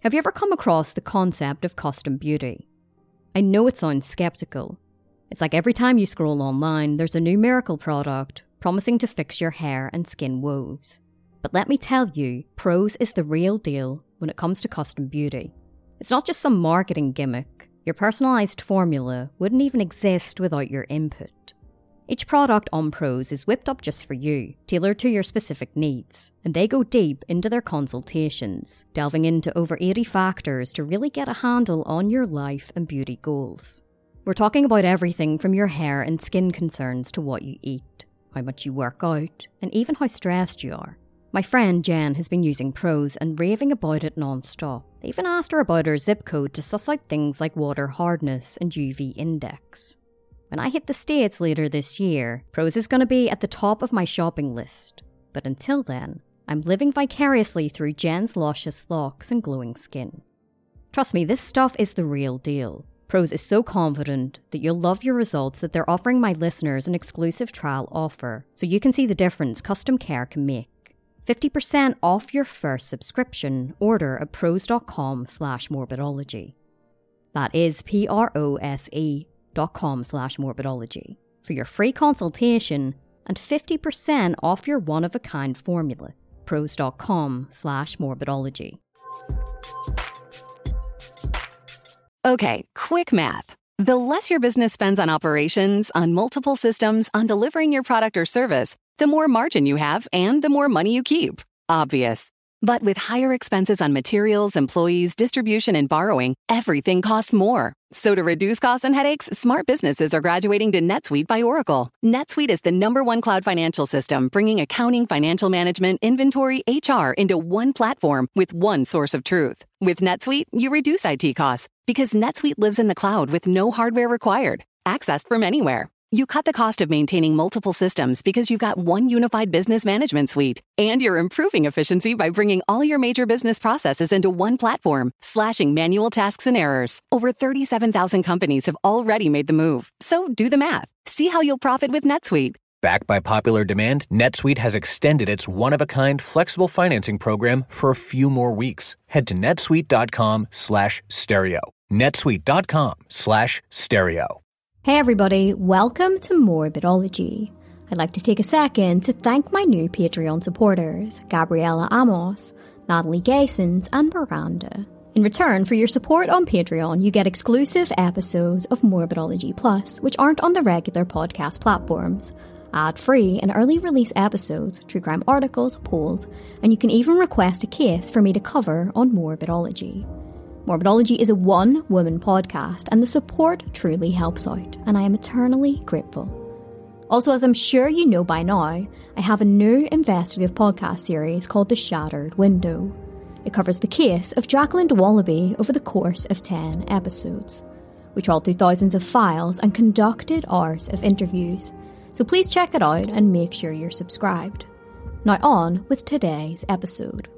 Have you ever come across the concept of custom beauty? I know it sounds skeptical. It's like every time you scroll online, there's a new miracle product promising to fix your hair and skin woes. But let me tell you, Prose is the real deal when it comes to custom beauty. It's not just some marketing gimmick. Your personalised formula wouldn't even exist without your input. Each product on Prose is whipped up just for you, tailored to your specific needs, and they go deep into their consultations, delving into over 80 factors to really get a handle on your life and beauty goals. We're talking about everything from your hair and skin concerns to what you eat, how much you work out, and even how stressed you are. My friend Jen has been using Prose and raving about it non-stop. They even asked her about her zip code to suss out things like water hardness and UV index. When I hit the States later this year, Prose is going to be at the top of my shopping list. But until then, I'm living vicariously through Jen's luscious locks and glowing skin. Trust me, this stuff is the real deal. Prose is so confident that you'll love your results that they're offering my listeners an exclusive trial offer, so you can see the difference custom care can make. 50% off your first subscription order at prose.com/morbidology. That is prose.com/morbidology for your free consultation and 50% off your one-of-a-kind formula. prose.com/morbidology. Okay, quick math. The less your business spends on operations, on multiple systems, on delivering your product or service, the more margin you have and the more money you keep. Obvious. But with higher expenses on materials, employees, distribution, and borrowing, everything costs more. So to reduce costs and headaches, smart businesses are graduating to NetSuite by Oracle. NetSuite is the #1 cloud financial system, bringing accounting, financial management, inventory, HR into one platform with one source of truth. With NetSuite, you reduce IT costs because NetSuite lives in the cloud with no hardware required, accessed from anywhere. You cut the cost of maintaining multiple systems because you've got one unified business management suite. And you're improving efficiency by bringing all your major business processes into one platform, slashing manual tasks and errors. Over 37,000 companies have already made the move. So do the math. See how you'll profit with NetSuite. Backed by popular demand, NetSuite has extended its one-of-a-kind flexible financing program for a few more weeks. Head to netsuite.com/stereo. netsuite.com/stereo. Hey everybody, welcome to Morbidology. I'd like to take a second to thank my new Patreon supporters, Gabriella Amos, Natalie Gaysons, and Miranda. In return for your support on Patreon, you get exclusive episodes of Morbidology Plus, which aren't on the regular podcast platforms, ad-free and early release episodes, true crime articles, polls, and you can even request a case for me to cover on Morbidology. Morbidology is a one-woman podcast, and the support truly helps out, and I am eternally grateful. Also, as I'm sure you know by now, I have a new investigative podcast series called The Shattered Window. It covers the case of Jacqueline de Wallaby over the course of 10 episodes. We trawled through thousands of files and conducted hours of interviews, so please check it out and make sure you're subscribed. Now on with today's episode.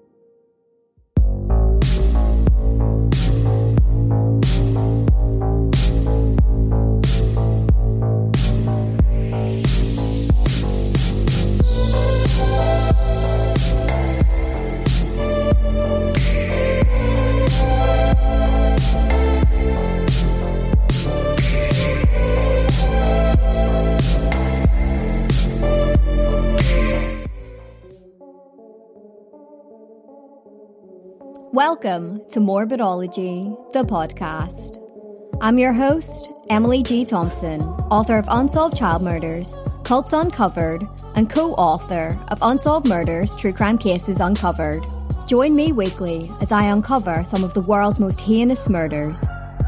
Welcome to Morbidology, the podcast. I'm your host, Emily G. Thompson, author of Unsolved Child Murders, Cults Uncovered, and co-author of Unsolved Murders, True Crime Cases Uncovered. Join me weekly as I uncover some of the world's most heinous murders.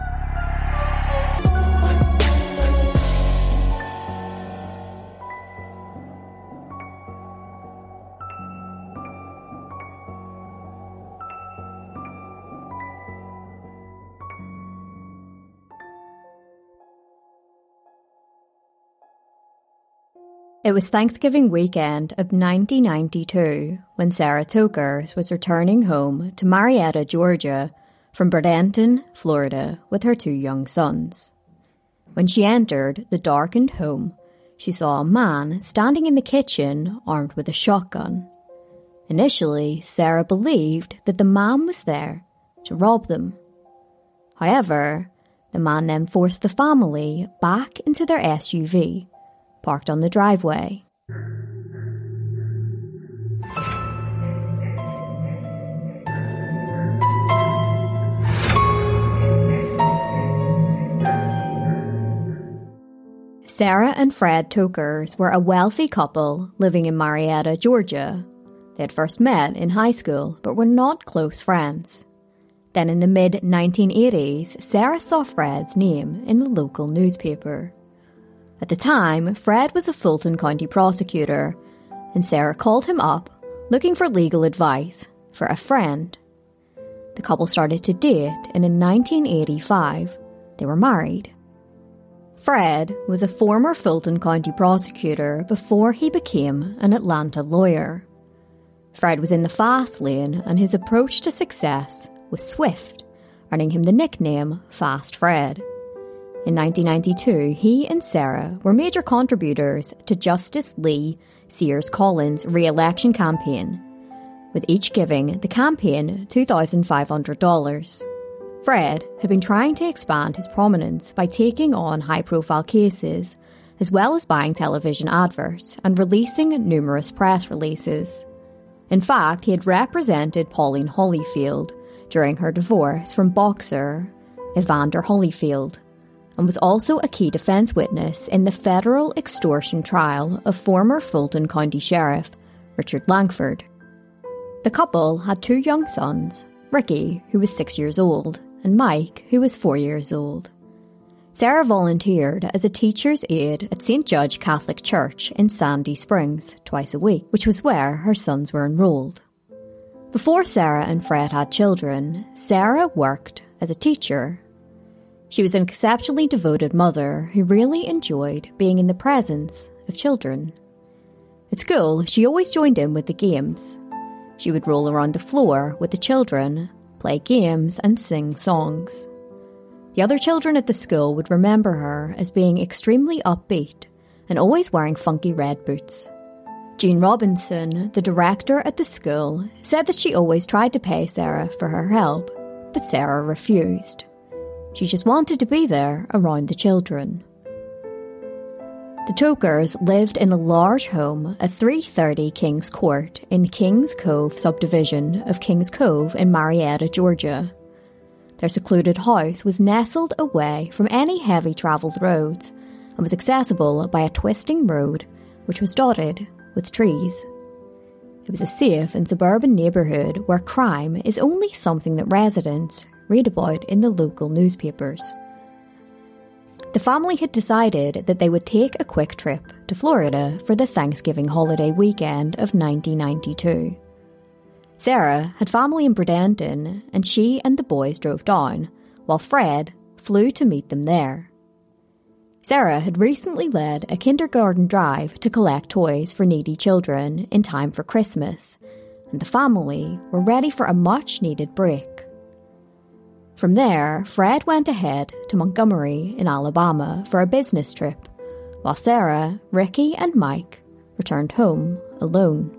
It was Thanksgiving weekend of 1992 when Sarah Tokers was returning home to Marietta, Georgia from Bradenton, Florida with her 2 young sons. When she entered the darkened home, she saw a man standing in the kitchen armed with a shotgun. Initially, Sarah believed that the man was there to rob them. However, the man then forced the family back into their SUV, parked on the driveway. Sarah and Fred Tokers were a wealthy couple living in Marietta, Georgia. They had first met in high school, but were not close friends. Then in the mid-1980s, Sarah saw Fred's name in the local newspaper. At the time, Fred was a Fulton County prosecutor, and Sarah called him up looking for legal advice for a friend. The couple started to date, and in 1985, they were married. Fred was a former Fulton County prosecutor before he became an Atlanta lawyer. Fred was in the fast lane, and his approach to success was swift, earning him the nickname Fast Fred. In 1992, he and Sarah were major contributors to Justice Lee Sears Collins' re-election campaign, with each giving the campaign $2,500. Fred had been trying to expand his prominence by taking on high-profile cases, as well as buying television adverts and releasing numerous press releases. In fact, he had represented Pauline Holyfield during her divorce from boxer Evander Holyfield, and was also a key defence witness in the federal extortion trial of former Fulton County Sheriff Richard Langford. The couple had 2 young sons, Ricky, who was 6 years old, and Mike, who was 4 years old. Sarah volunteered as a teacher's aide at St. Judge Catholic Church in Sandy Springs twice a week, which was where her sons were enrolled. Before Sarah and Fred had children, Sarah worked as a teacher. She was an exceptionally devoted mother who really enjoyed being in the presence of children. At school, she always joined in with the games. She would roll around the floor with the children, play games, and sing songs. The other children at the school would remember her as being extremely upbeat and always wearing funky red boots. Jean Robinson, the director at the school, said that she always tried to pay Sarah for her help, but Sarah refused. She just wanted to be there around the children. The Tokers lived in a large home at 330 Kings Court in Kings Cove subdivision of Kings Cove in Marietta, Georgia. Their secluded house was nestled away from any heavy travelled roads and was accessible by a twisting road which was dotted with trees. It was a safe and suburban neighbourhood where crime is only something that residents read about in the local newspapers. The family had decided that they would take a quick trip to Florida for the Thanksgiving holiday weekend of 1992. Sarah had family in Bradenton, and she and the boys drove down, while Fred flew to meet them there. Sarah had recently led a kindergarten drive to collect toys for needy children in time for Christmas, and the family were ready for a much-needed break. From there, Fred went ahead to Montgomery in Alabama for a business trip, while Sarah, Ricky, and Mike returned home alone.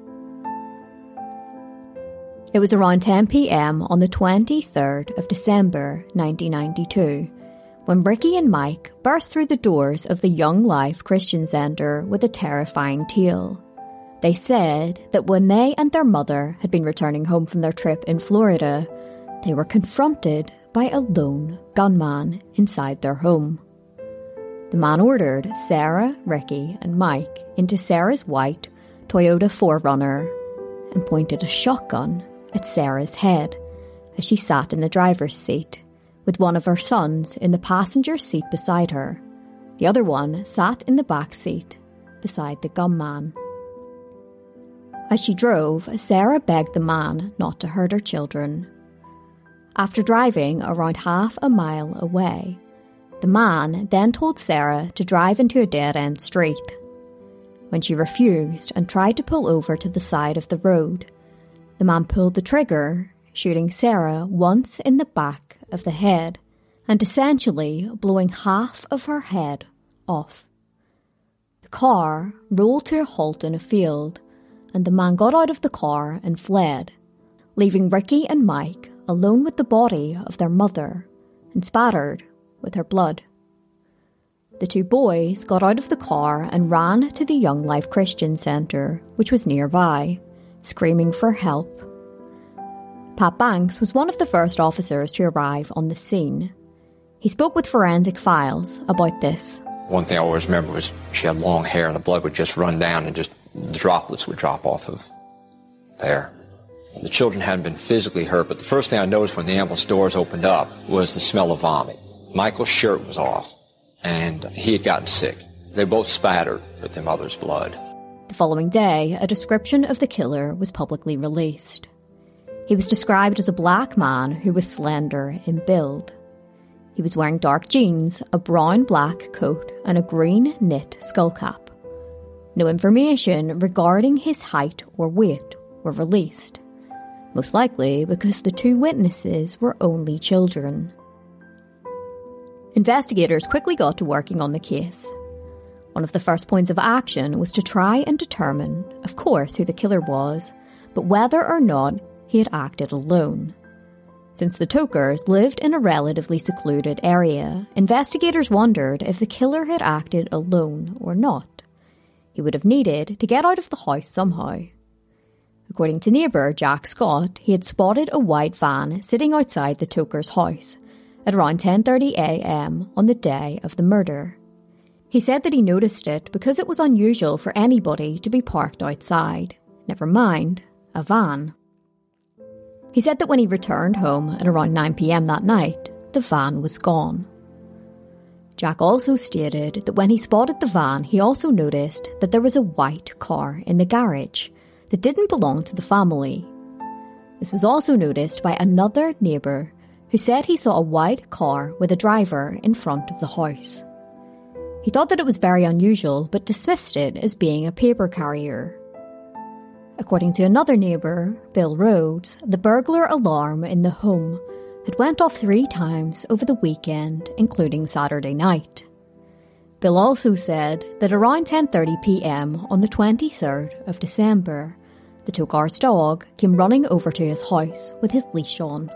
It was around 10 p.m. on the 23rd of December 1992 when Ricky and Mike burst through the doors of the Young Life Christian Centre with a terrifying tale. They said that when they and their mother had been returning home from their trip in Florida, they were confronted by a lone gunman inside their home. The man ordered Sarah, Ricky, and Mike into Sarah's white Toyota 4Runner and pointed a shotgun at Sarah's head as she sat in the driver's seat, with one of her sons in the passenger seat beside her. The other one sat in the back seat beside the gunman. As she drove, Sarah begged the man not to hurt her children. After driving around half a mile away, the man then told Sarah to drive into a dead-end street. When she refused and tried to pull over to the side of the road, the man pulled the trigger, shooting Sarah once in the back of the head and essentially blowing half of her head off. The car rolled to a halt in a field, and the man got out of the car and fled, leaving Ricky and Mike alone with the body of their mother and spattered with her blood. The two boys got out of the car and ran to the Young Life Christian Centre, which was nearby, screaming for help. Pat Banks was one of the first officers to arrive on the scene. He spoke with Forensic Files about this. One thing I always remember was she had long hair and the blood would just run down and just the droplets would drop off of there. The children hadn't been physically hurt, but the first thing I noticed when the ambulance doors opened up was the smell of vomit. Michael's shirt was off, and he had gotten sick. They both spattered with their mother's blood. The following day, a description of the killer was publicly released. He was described as a black man who was slender in build. He was wearing dark jeans, a brown-black coat, and a green knit skullcap. No information regarding his height or weight were released, most likely because the two witnesses were only children. Investigators quickly got to working on the case. One of the first points of action was to try and determine, of course, who the killer was, but whether or not he had acted alone. Since the Tokers lived in a relatively secluded area, investigators wondered if the killer had acted alone or not. He would have needed to get out of the house somehow. According to neighbour Jack Scott, he had spotted a white van sitting outside the Tokers' house at around 10:30 a.m. on the day of the murder. He said that he noticed it because it was unusual for anybody to be parked outside, never mind a van. He said that when he returned home at around 9 p.m. that night, the van was gone. Jack also stated that when he spotted the van, he also noticed that there was a white car in the garage that didn't belong to the family. This was also noticed by another neighbour who said he saw a white car with a driver in front of the house. He thought that it was very unusual but dismissed it as being a paper carrier. According to another neighbour, Bill Rhodes, the burglar alarm in the home had went off 3 times over the weekend, including Saturday night. Bill also said that around 10:30 p.m. on the 23rd of December, the Tokar's dog came running over to his house with his leash on.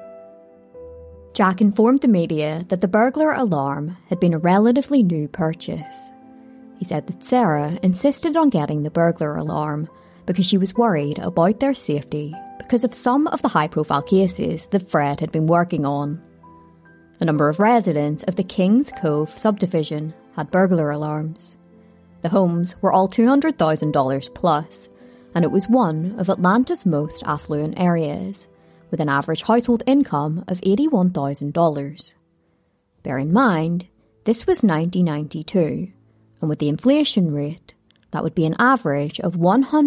Jack informed the media that the burglar alarm had been a relatively new purchase. He said that Sarah insisted on getting the burglar alarm because she was worried about their safety because of some of the high-profile cases that Fred had been working on. A number of residents of the Kings Cove subdivision had burglar alarms. The homes were all $200,000 plus, and it was one of Atlanta's most affluent areas, with an average household income of $81,000. Bear in mind, this was 1992, and with the inflation rate, that would be an average of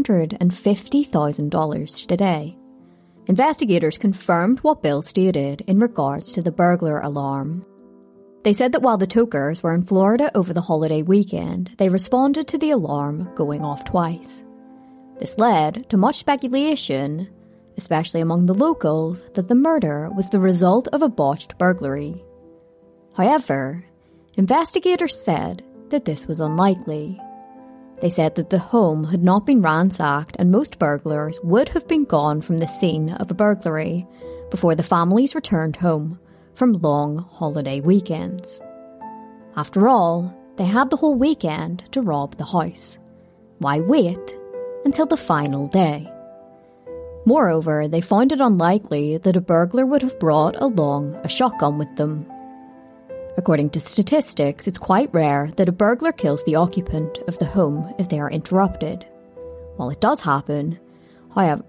$150,000 today. Investigators confirmed what Bill stated in regards to the burglar alarm. They said that while the Tokers were in Florida over the holiday weekend, they responded to the alarm going off twice. This led to much speculation, especially among the locals, that the murder was the result of a botched burglary. However, investigators said that this was unlikely. They said that the home had not been ransacked and most burglars would have been gone from the scene of a burglary before the families returned home from long holiday weekends. After all, they had the whole weekend to rob the house. Why wait until the final day? Moreover, they found it unlikely that a burglar would have brought along a shotgun with them. According to statistics, it's quite rare that a burglar kills the occupant of the home if they are interrupted. While it does happen, however,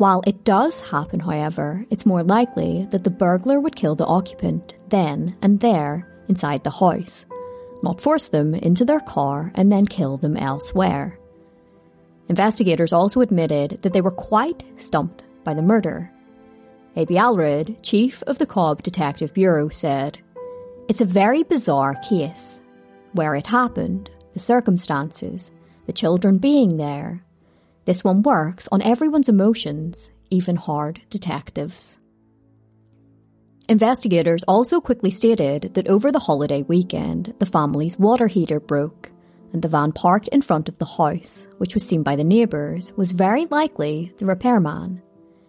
it's more likely that the burglar would kill the occupant then and there inside the house, not force them into their car and then kill them elsewhere. Investigators also admitted that they were quite stumped by the murder. A.B. Allred, chief of the Cobb Detective Bureau, said, "It's a very bizarre case. Where it happened, the circumstances, the children being there. This one works on everyone's emotions, even hard detectives." Investigators also quickly stated that over the holiday weekend, the family's water heater broke, and the van parked in front of the house, which was seen by the neighbours, was very likely the repairman.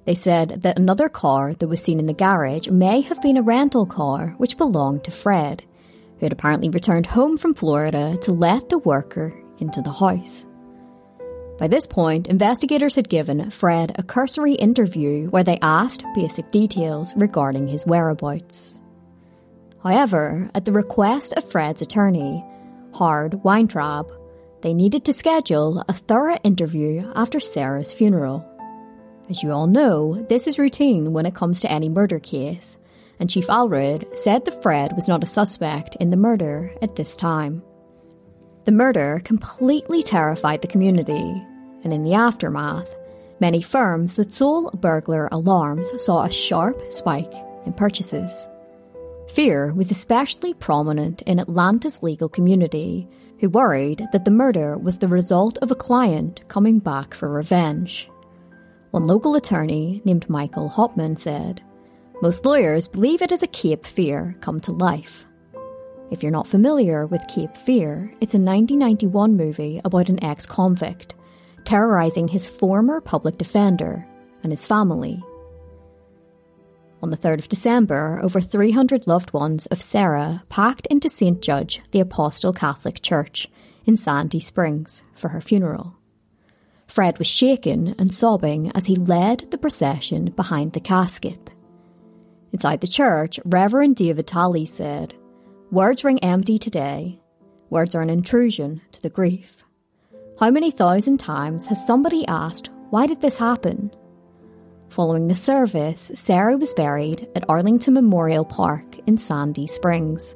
They said that another car that was seen in the garage may have been a rental car which belonged to Fred, who had apparently returned home from Florida to let the worker into the house. By this point, investigators had given Fred a cursory interview where they asked basic details regarding his whereabouts. However, at the request of Fred's attorney, Howard Weintraub, they needed to schedule a thorough interview after Sarah's funeral. As you all know, this is routine when it comes to any murder case, and Chief Allred said that Fred was not a suspect in the murder at this time. The murder completely terrified the community, and in the aftermath, many firms that sold burglar alarms saw a sharp spike in purchases. Fear was especially prominent in Atlanta's legal community, who worried that the murder was the result of a client coming back for revenge. One local attorney named Michael Hopman said, "Most lawyers believe it is a Cape Fear come to life." If you're not familiar with Cape Fear, it's a 1991 movie about an ex-convict terrorizing his former public defender and his family. On the 3rd of December, over 300 loved ones of Sarah packed into St. Judge, the Apostle Catholic Church in Sandy Springs for her funeral. Fred was shaken and sobbing as he led the procession behind the casket. Inside the church, Reverend David Talley said, "Words ring empty today. Words are an intrusion to the grief. How many thousand times has somebody asked, why did this happen?" Following the service, Sarah was buried at Arlington Memorial Park in Sandy Springs.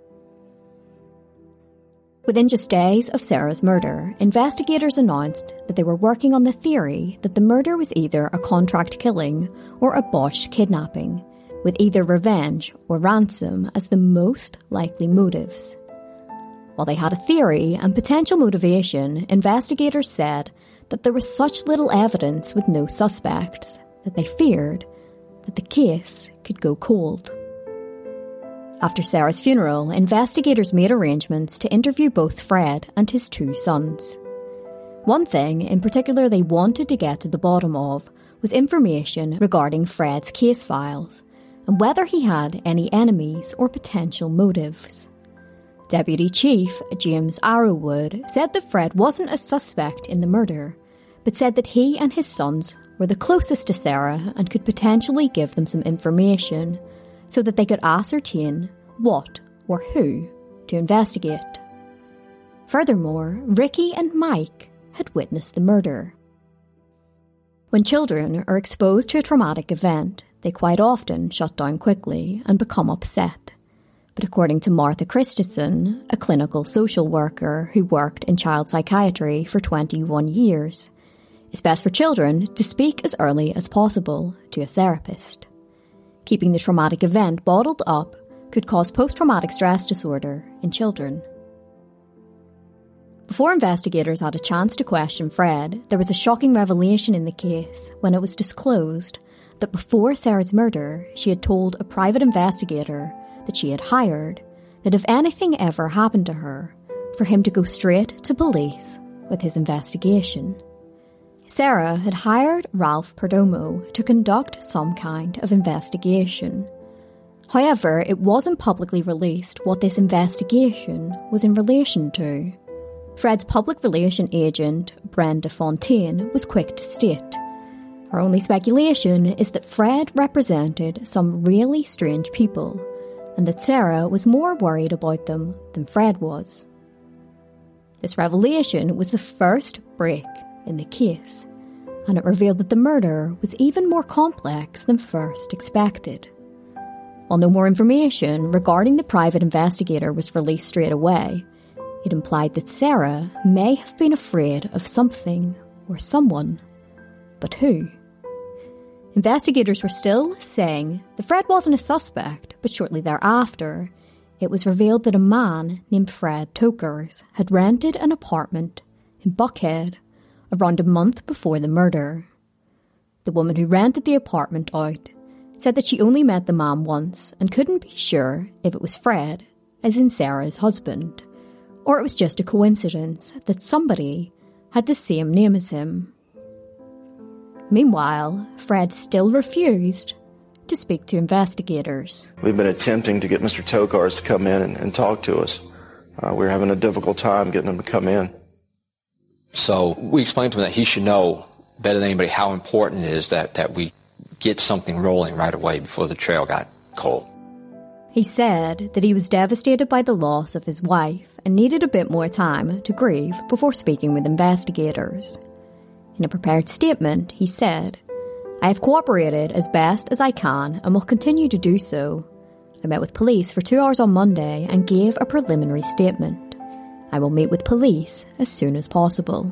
Within just days of Sarah's murder, investigators announced that they were working on the theory that the murder was either a contract killing or a botched kidnapping, with either revenge or ransom as the most likely motives. While they had a theory and potential motivation, investigators said that there was such little evidence with no suspects that they feared that the case could go cold. After Sarah's funeral, investigators made arrangements to interview both Fred and his two sons. One thing in particular they wanted to get to the bottom of was information regarding Fred's case files and whether he had any enemies or potential motives. Deputy Chief James Arrowwood said that Fred wasn't a suspect in the murder, but said that he and his sons were the closest to Sarah and could potentially give them some information so that they could ascertain what or who to investigate. Furthermore, Ricky and Mike had witnessed the murder. When children are exposed to a traumatic event, they quite often shut down quickly and become upset. But according to Martha Christensen, a clinical social worker who worked in child psychiatry for 21 years, it's best for children to speak as early as possible to a therapist. Keeping the traumatic event bottled up could cause post-traumatic stress disorder in children. Before investigators had a chance to question Fred, there was a shocking revelation in the case when it was disclosed that before Sarah's murder, she had told a private investigator that she had hired that if anything ever happened to her, for him to go straight to police with his investigation. Sarah had hired Ralph Perdomo to conduct some kind of investigation. However, it wasn't publicly released what this investigation was in relation to. Fred's public relation agent, Brenda Fontaine, was quick to state, "Our only speculation is that Fred represented some really strange people, and that Sarah was more worried about them than Fred was." This revelation was the first break in the case, and it revealed that the murder was even more complex than first expected. While no more information regarding the private investigator was released straight away, it implied that Sarah may have been afraid of something or someone. But who? Investigators were still saying that Fred wasn't a suspect, but shortly thereafter, it was revealed that a man named Fred Tokers had rented an apartment in Buckhead around a month before the murder. The woman who rented the apartment out said that she only met the man once and couldn't be sure if it was Fred, as in Sarah's husband, or it was just a coincidence that somebody had the same name as him. Meanwhile, Fred still refused to speak to investigators. We've been attempting to get Mr. Tokars to come in and talk to us. We're having a difficult time getting him to come in. So we explained to him that he should know better than anybody how important it is that we get something rolling right away before the trail got cold. He said that he was devastated by the loss of his wife and needed a bit more time to grieve before speaking with investigators. In a prepared statement, he said, "I have cooperated as best as I can and will continue to do so. I met with police for 2 hours on Monday and gave a preliminary statement. I will meet with police as soon as possible."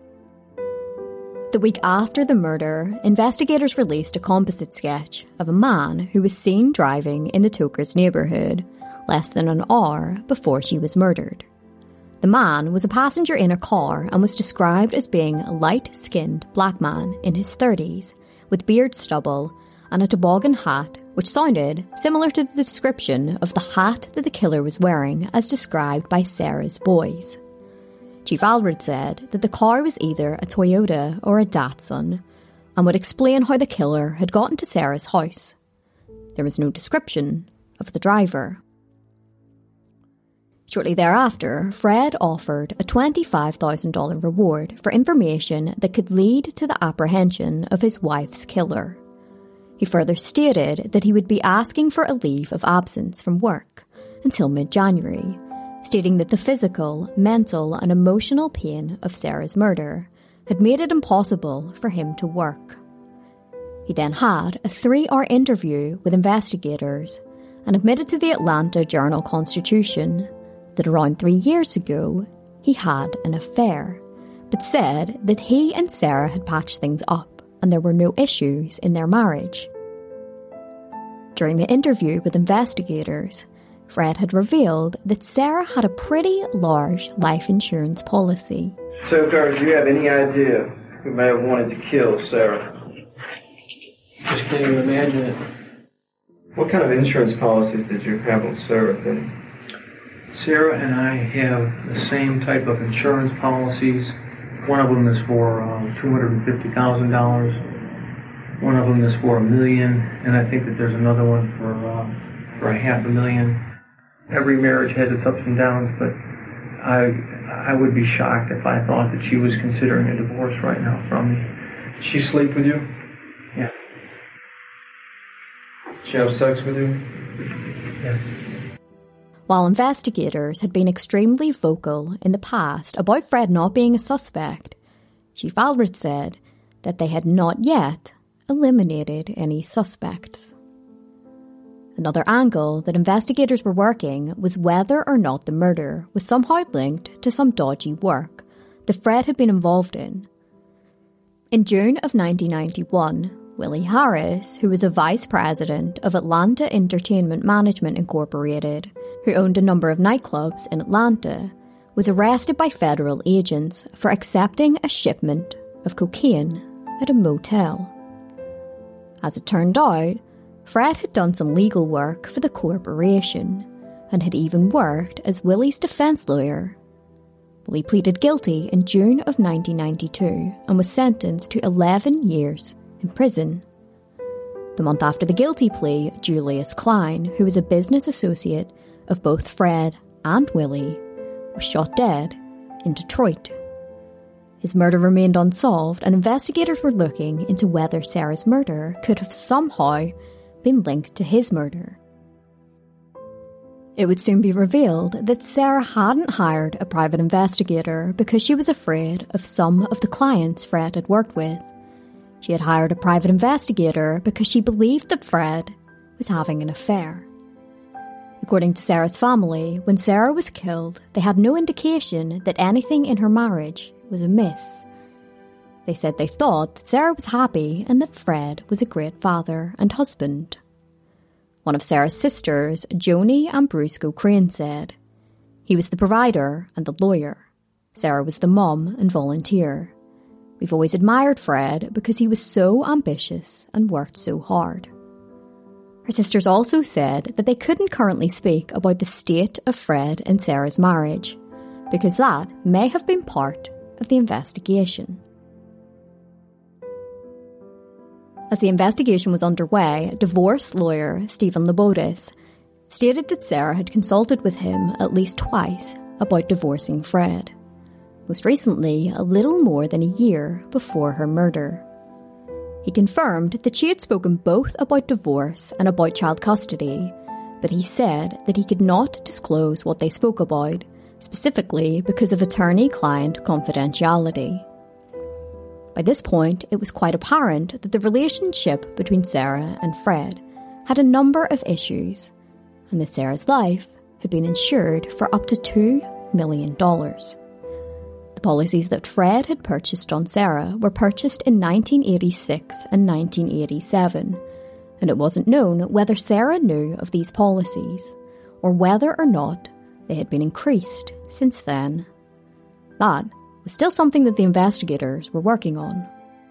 The week after the murder, investigators released a composite sketch of a man who was seen driving in the Tokars neighbourhood less than an hour before she was murdered. The man was a passenger in a car and was described as being a light-skinned black man in his 30s with beard stubble and a toboggan hat, which sounded similar to the description of the hat that the killer was wearing as described by Sarah's boys. Chief Allred said that the car was either a Toyota or a Datsun and would explain how the killer had gotten to Sarah's house. There was no description of the driver. Shortly thereafter, Fred offered a $25,000 reward for information that could lead to the apprehension of his wife's killer. He further stated that he would be asking for a leave of absence from work until mid-January, stating that the physical, mental and emotional pain of Sarah's murder had made it impossible for him to work. He then had a 3-hour interview with investigators and admitted to the Atlanta Journal-Constitution that around 3 years ago he had an affair, but said that he and Sarah had patched things up and there were no issues in their marriage. During the interview with investigators, Fred had revealed that Sarah had a pretty large life insurance policy. Tokars, do you have any idea who may have wanted to kill Sarah? Just can't even imagine it. What kind of insurance policies did you have on Sarah then? Sarah and I have the same type of insurance policies. One of them is for $250,000. One of them is for $1 million, and I think that there's another one for $500,000. Every marriage has its ups and downs, but I would be shocked if I thought that she was considering a divorce right now from me. She sleep with you? Yeah. She have sex with you? Yes. While investigators had been extremely vocal in the past about Fred not being a suspect, Chief Allred said that they had not yet eliminated any suspects. Another angle that investigators were working was whether or not the murder was somehow linked to some dodgy work that Fred had been involved in. In June of 1991, Willie Harris, who was a vice president of Atlanta Entertainment Management Incorporated, who owned a number of nightclubs in Atlanta, was arrested by federal agents for accepting a shipment of cocaine at a motel. As it turned out, Fred had done some legal work for the corporation and had even worked as Willie's defence lawyer. Willie pleaded guilty in June of 1992 and was sentenced to 11 years in prison. The month after the guilty plea, Julius Klein, who was a business associate of both Fred and Willie, was shot dead in Detroit. His murder remained unsolved, and investigators were looking into whether Sarah's murder could have somehow been linked to his murder. It would soon be revealed that Sarah hadn't hired a private investigator because she was afraid of some of the clients Fred had worked with. She had hired a private investigator because she believed that Fred was having an affair. According to Sarah's family, when Sarah was killed, they had no indication that anything in her marriage was amiss. They said they thought that Sarah was happy and that Fred was a great father and husband. One of Sarah's sisters, Joni Ambrusco Crane, said, "He was the provider and the lawyer. Sarah was the mum and volunteer. We've always admired Fred because he was so ambitious and worked so hard." Her sisters also said that they couldn't currently speak about the state of Fred and Sarah's marriage, because that may have been part of the investigation. As the investigation was underway, divorce lawyer Stephen Labotis stated that Sarah had consulted with him at least twice about divorcing Fred, most recently a little more than a year before her murder. He confirmed that she had spoken both about divorce and about child custody, but he said that he could not disclose what they spoke about, specifically because of attorney-client confidentiality. By this point, it was quite apparent that the relationship between Sarah and Fred had a number of issues, and that Sarah's life had been insured for up to $2 million. The policies that Fred had purchased on Sarah were purchased in 1986 and 1987, and it wasn't known whether Sarah knew of these policies, or whether or not they had been increased since then. That was still something that the investigators were working on.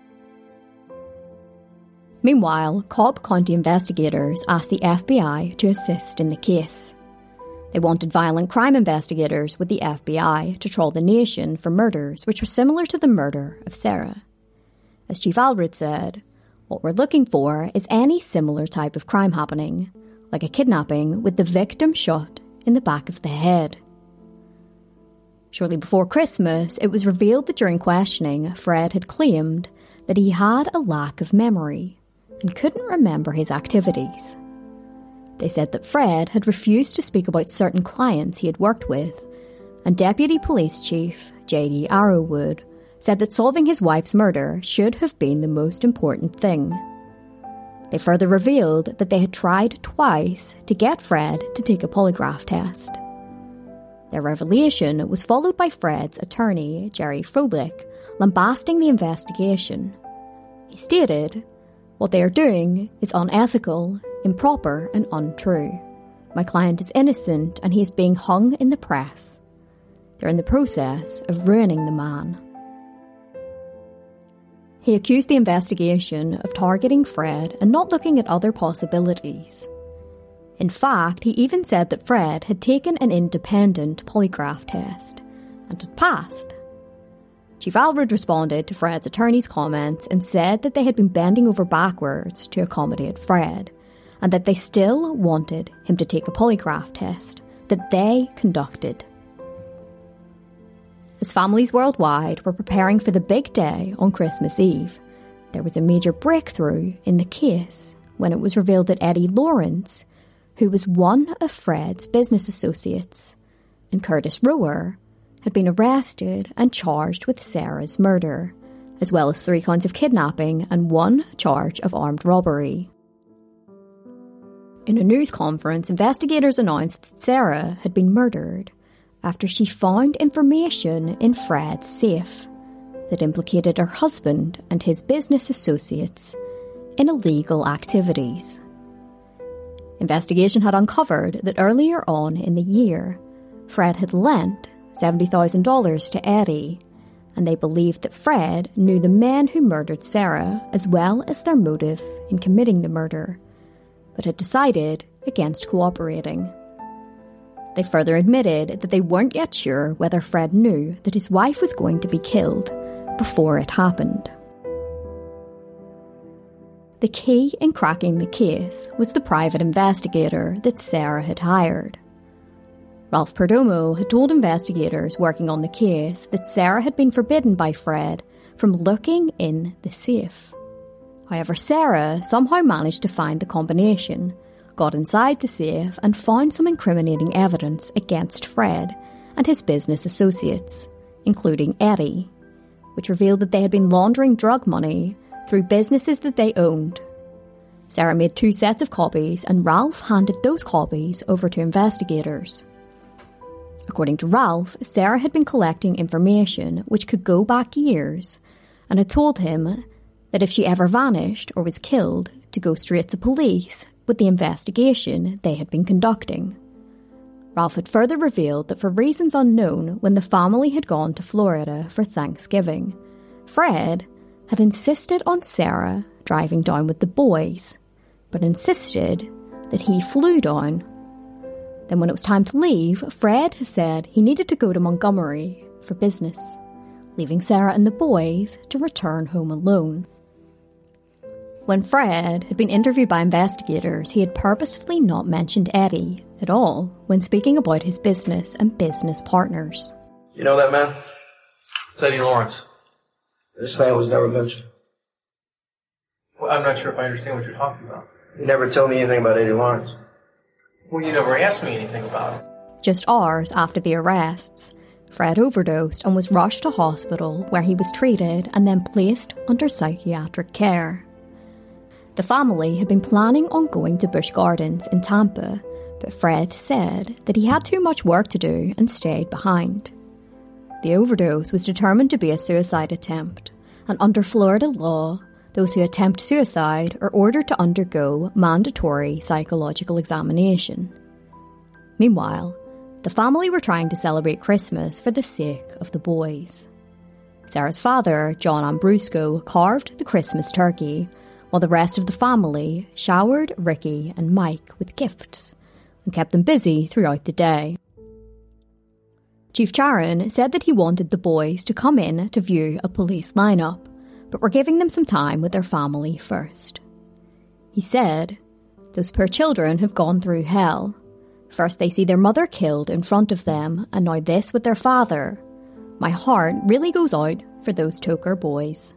Meanwhile, Cobb County investigators asked the FBI to assist in the case. They wanted violent crime investigators with the FBI to trawl the nation for murders which were similar to the murder of Sarah. As Chief Aldred said, "What we're looking for is any similar type of crime happening, like a kidnapping with the victim shot in the back of the head." Shortly before Christmas, it was revealed that during questioning, Fred had claimed that he had a lack of memory and couldn't remember his activities. They said that Fred had refused to speak about certain clients he had worked with, and Deputy Police Chief J.D. Arrowwood said that solving his wife's murder should have been the most important thing. They further revealed that they had tried twice to get Fred to take a polygraph test. Their revelation was followed by Fred's attorney, Jerry Froelich, lambasting the investigation. He stated, "What they are doing is unethical, improper and untrue. My client is innocent and he is being hung in the press. They're in the process of ruining the man." He accused the investigation of targeting Fred and not looking at other possibilities. In fact, he even said that Fred had taken an independent polygraph test and had passed. Chief Aldred responded to Fred's attorney's comments and said that they had been bending over backwards to accommodate Fred, and that they still wanted him to take a polygraph test that they conducted. As families worldwide were preparing for the big day on Christmas Eve, there was a major breakthrough in the case when it was revealed that Eddie Lawrence, who was one of Fred's business associates, and Curtis Rower, had been arrested and charged with Sarah's murder, as well as 3 counts of kidnapping and 1 charge of armed robbery. In a news conference, investigators announced that Sarah had been murdered after she found information in Fred's safe that implicated her husband and his business associates in illegal activities. Investigation had uncovered that earlier on in the year, Fred had lent $70,000 to Eddie, and they believed that Fred knew the men who murdered Sarah as well as their motive in committing the murder, but had decided against cooperating. They further admitted that they weren't yet sure whether Fred knew that his wife was going to be killed before it happened. The key in cracking the case was the private investigator that Sarah had hired. Ralph Perdomo had told investigators working on the case that Sarah had been forbidden by Fred from looking in the safe. However, Sarah somehow managed to find the combination, got inside the safe and found some incriminating evidence against Fred and his business associates, including Eddie, which revealed that they had been laundering drug money through businesses that they owned. Sarah made 2 sets of copies and Ralph handed those copies over to investigators. According to Ralph, Sarah had been collecting information which could go back years and had told him that if she ever vanished or was killed, to go straight to police with the investigation they had been conducting. Ralph had further revealed that for reasons unknown, when the family had gone to Florida for Thanksgiving, Fred had insisted on Sarah driving down with the boys, but insisted that he flew down. Then when it was time to leave, Fred said he needed to go to Montgomery for business, leaving Sarah and the boys to return home alone. When Fred had been interviewed by investigators, he had purposefully not mentioned Eddie at all when speaking about his business and business partners. You know that man? It's Eddie Lawrence. This man was never mentioned. Well, I'm not sure if I understand what you're talking about. You never told me anything about Eddie Lawrence. Well, you never asked me anything about him. Just hours after the arrests, Fred overdosed and was rushed to hospital where he was treated and then placed under psychiatric care. The family had been planning on going to Busch Gardens in Tampa, but Fred said that he had too much work to do and stayed behind. The overdose was determined to be a suicide attempt, and under Florida law, those who attempt suicide are ordered to undergo mandatory psychological examination. Meanwhile, the family were trying to celebrate Christmas for the sake of the boys. Sarah's father, John Ambrusco, carved the Christmas turkey, while the rest of the family showered Ricky and Mike with gifts and kept them busy throughout the day. Chief Charon said that he wanted the boys to come in to view a police lineup, but were giving them some time with their family first. He said, "Those poor children have gone through hell. First they see their mother killed in front of them, and now this with their father. My heart really goes out for those Toker boys."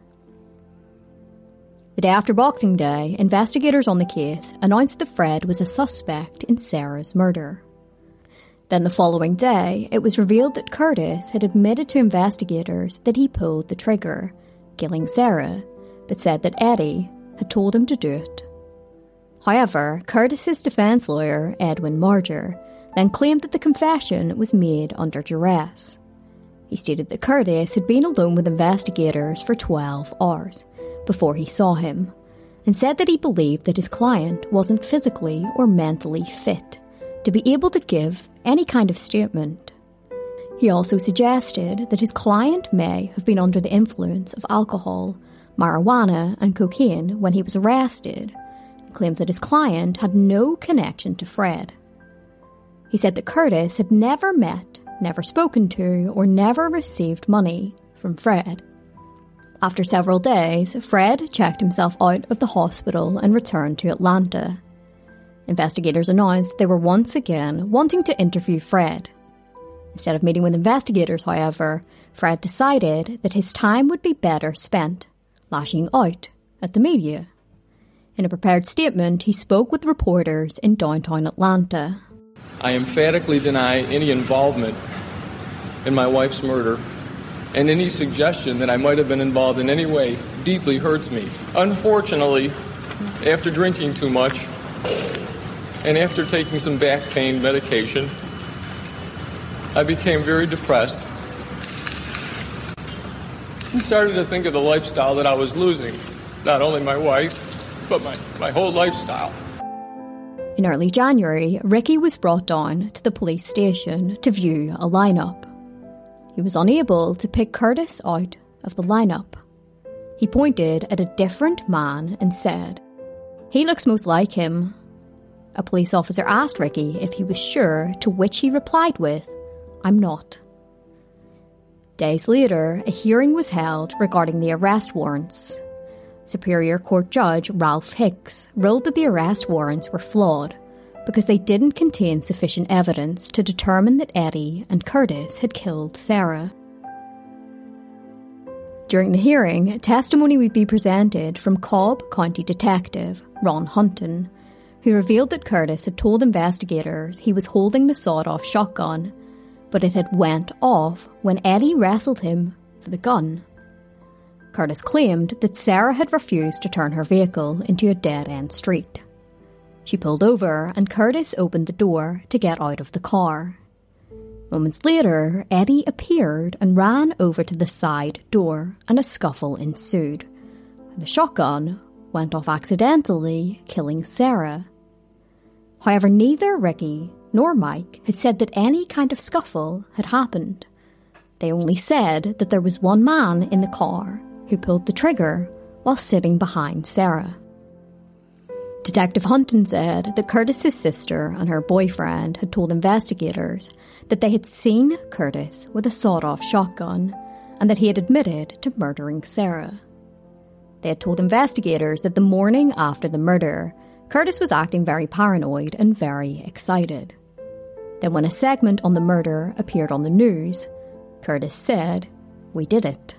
The day after Boxing Day, investigators on the case announced that Fred was a suspect in Sarah's murder. Then the following day, it was revealed that Curtis had admitted to investigators that he pulled the trigger, killing Sarah, but said that Eddie had told him to do it. However, Curtis's defence lawyer, Edwin Marger, then claimed that the confession was made under duress. He stated that Curtis had been alone with investigators for 12 hours before he saw him, and said that he believed that his client wasn't physically or mentally fit to be able to give any kind of statement. He also suggested that his client may have been under the influence of alcohol, marijuana and cocaine when he was arrested, and claimed that his client had no connection to Fred. He said that Curtis had never met, never spoken to, or never received money from Fred. After several days, Fred checked himself out of the hospital and returned to Atlanta. Investigators announced they were once again wanting to interview Fred. Instead of meeting with investigators, however, Fred decided that his time would be better spent lashing out at the media. In a prepared statement, he spoke with reporters in downtown Atlanta. "I emphatically deny any involvement in my wife's murder, and any suggestion that I might have been involved in any way deeply hurts me. Unfortunately, after drinking too much and after taking some back pain medication, I became very depressed and started to think of the lifestyle that I was losing. Not only my wife, but my whole lifestyle." In early January, Ricky was brought down to the police station to view a lineup. He was unable to pick Curtis out of the lineup. He pointed at a different man and said, "He looks most like him." A police officer asked Ricky if he was sure, to which he replied with, "I'm not." Days later, a hearing was held regarding the arrest warrants. Superior Court Judge Ralph Hicks ruled that the arrest warrants were flawed because they didn't contain sufficient evidence to determine that Eddie and Curtis had killed Sarah. During the hearing, testimony would be presented from Cobb County Detective Ron Hunton, who revealed that Curtis had told investigators he was holding the sawed-off shotgun, but it had went off when Eddie wrestled him for the gun. Curtis claimed that Sarah had refused to turn her vehicle into a dead-end street. She pulled over and Curtis opened the door to get out of the car. Moments later, Eddie appeared and ran over to the side door and a scuffle ensued. The shotgun went off accidentally, killing Sarah. However, neither Ricky nor Mike had said that any kind of scuffle had happened. They only said that there was one man in the car who pulled the trigger while sitting behind Sarah. Detective Hunton said that Curtis's sister and her boyfriend had told investigators that they had seen Curtis with a sawed-off shotgun and that he had admitted to murdering Sarah. They had told investigators that the morning after the murder, Curtis was acting very paranoid and very excited. Then when a segment on the murder appeared on the news, Curtis said, "We did it."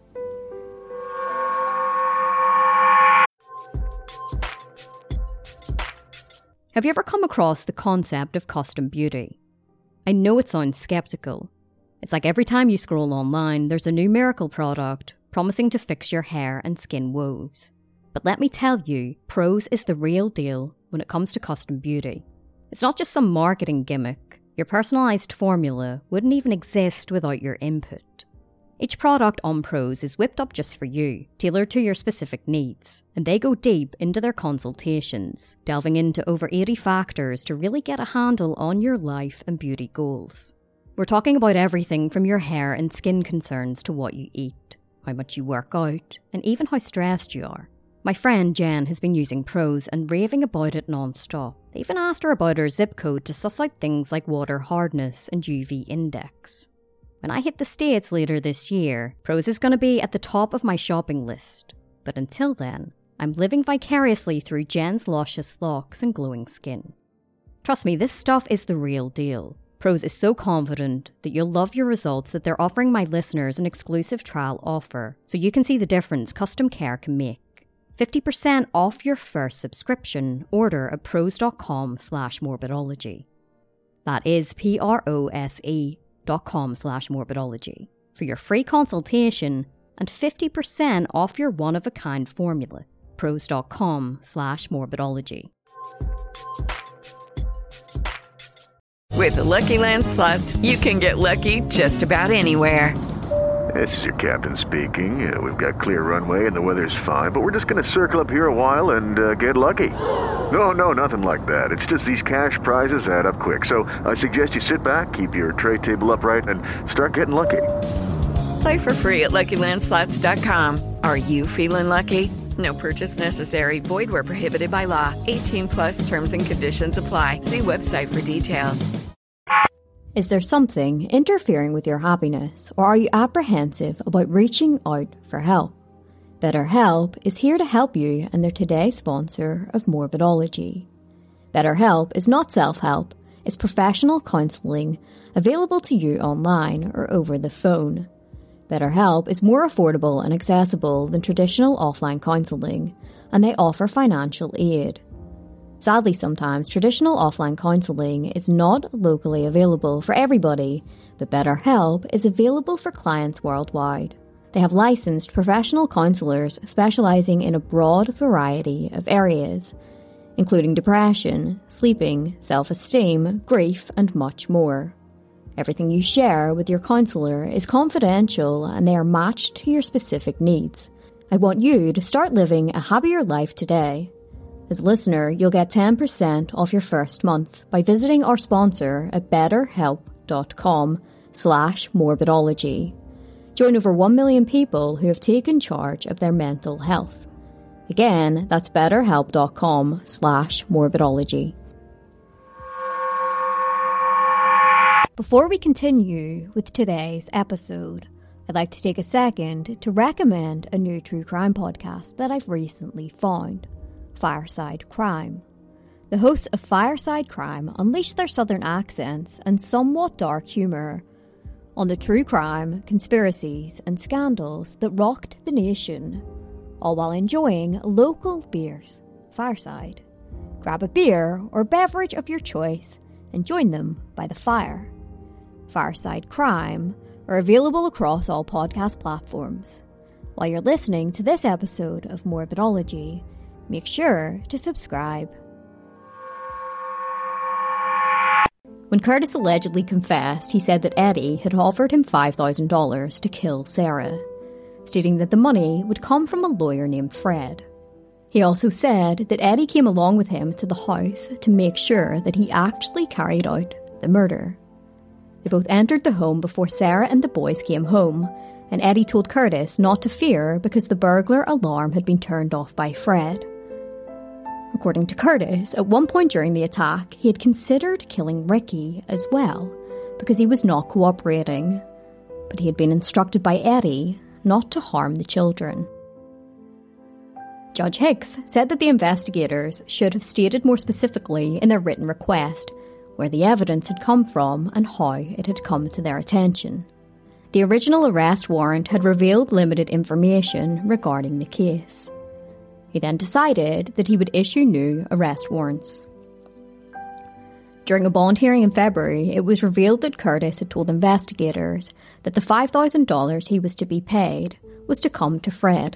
Have you ever come across the concept of custom beauty? I know it sounds skeptical. It's like every time you scroll online, there's a new miracle product promising to fix your hair and skin woes. But let me tell you, Prose is the real deal when it comes to custom beauty. It's not just some marketing gimmick. Your personalised formula wouldn't even exist without your input. Each product on Prose is whipped up just for you, tailored to your specific needs, and they go deep into their consultations, delving into over 80 factors to really get a handle on your life and beauty goals. We're talking about everything from your hair and skin concerns to what you eat, how much you work out, and even how stressed you are. My friend Jen has been using Prose and raving about it non-stop. They even asked her about her zip code to suss out things like water hardness and UV index. When I hit the States later this year, Prose is going to be at the top of my shopping list. But until then, I'm living vicariously through Jen's luscious locks and glowing skin. Trust me, this stuff is the real deal. Prose is so confident that you'll love your results that they're offering my listeners an exclusive trial offer, so you can see the difference custom care can make. 50% off your first subscription order at prose.com/morbidology. That is prose.com/morbidology for your free consultation and 50% off your one-of-a-kind formula. prose.com/morbidology. With the Lucky Land Slots, you can get lucky just about anywhere. This is your captain speaking. We've got clear runway and the weather's fine, but we're just going to circle up here a while and get lucky. No, nothing like that. It's just these cash prizes add up quick. So I suggest you sit back, keep your tray table upright, and start getting lucky. Play for free at LuckyLandSlots.com. Are you feeling lucky? No purchase necessary. Void where prohibited by law. 18+ terms and conditions apply. See website for details. Is there something interfering with your happiness, or are you apprehensive about reaching out for help? BetterHelp is here to help you, and they're today's sponsor of Morbidology. BetterHelp is not self-help, it's professional counselling available to you online or over the phone. BetterHelp is more affordable and accessible than traditional offline counselling, and they offer financial aid. Sadly, sometimes traditional offline counselling is not locally available for everybody, but BetterHelp is available for clients worldwide. They have licensed professional counsellors specialising in a broad variety of areas, including depression, sleeping, self-esteem, grief, and much more. Everything you share with your counsellor is confidential and they are matched to your specific needs. I want you to start living a happier life today. As a listener, you'll get 10% off your first month by visiting our sponsor at betterhelp.com/morbidology. Join over 1 million people who have taken charge of their mental health. Again, that's betterhelp.com/morbidology. Before we continue with today's episode, I'd like to take a second to recommend a new true crime podcast that I've recently found. Fireside Crime. The hosts of Fireside Crime unleash their southern accents and somewhat dark humour on the true crime, conspiracies and scandals that rocked the nation, all while enjoying local beers. Fireside. Grab a beer or beverage of your choice and join them by the fire. Fireside Crime are available across all podcast platforms. While you're listening to this episode of Morbidology, make sure to subscribe. When Curtis allegedly confessed, he said that Eddie had offered him $5,000 to kill Sarah, stating that the money would come from a lawyer named Fred. He also said that Eddie came along with him to the house to make sure that he actually carried out the murder. They both entered the home before Sarah and the boys came home, and Eddie told Curtis not to fear because the burglar alarm had been turned off by Fred. According to Curtis, at one point during the attack, he had considered killing Ricky as well, because he was not cooperating, but he had been instructed by Eddie not to harm the children. Judge Hicks said that the investigators should have stated more specifically in their written request where the evidence had come from and how it had come to their attention. The original arrest warrant had revealed limited information regarding the case. He then decided that he would issue new arrest warrants. During a bond hearing in February, it was revealed that Curtis had told investigators that the $5,000 he was to be paid was to come to Fred.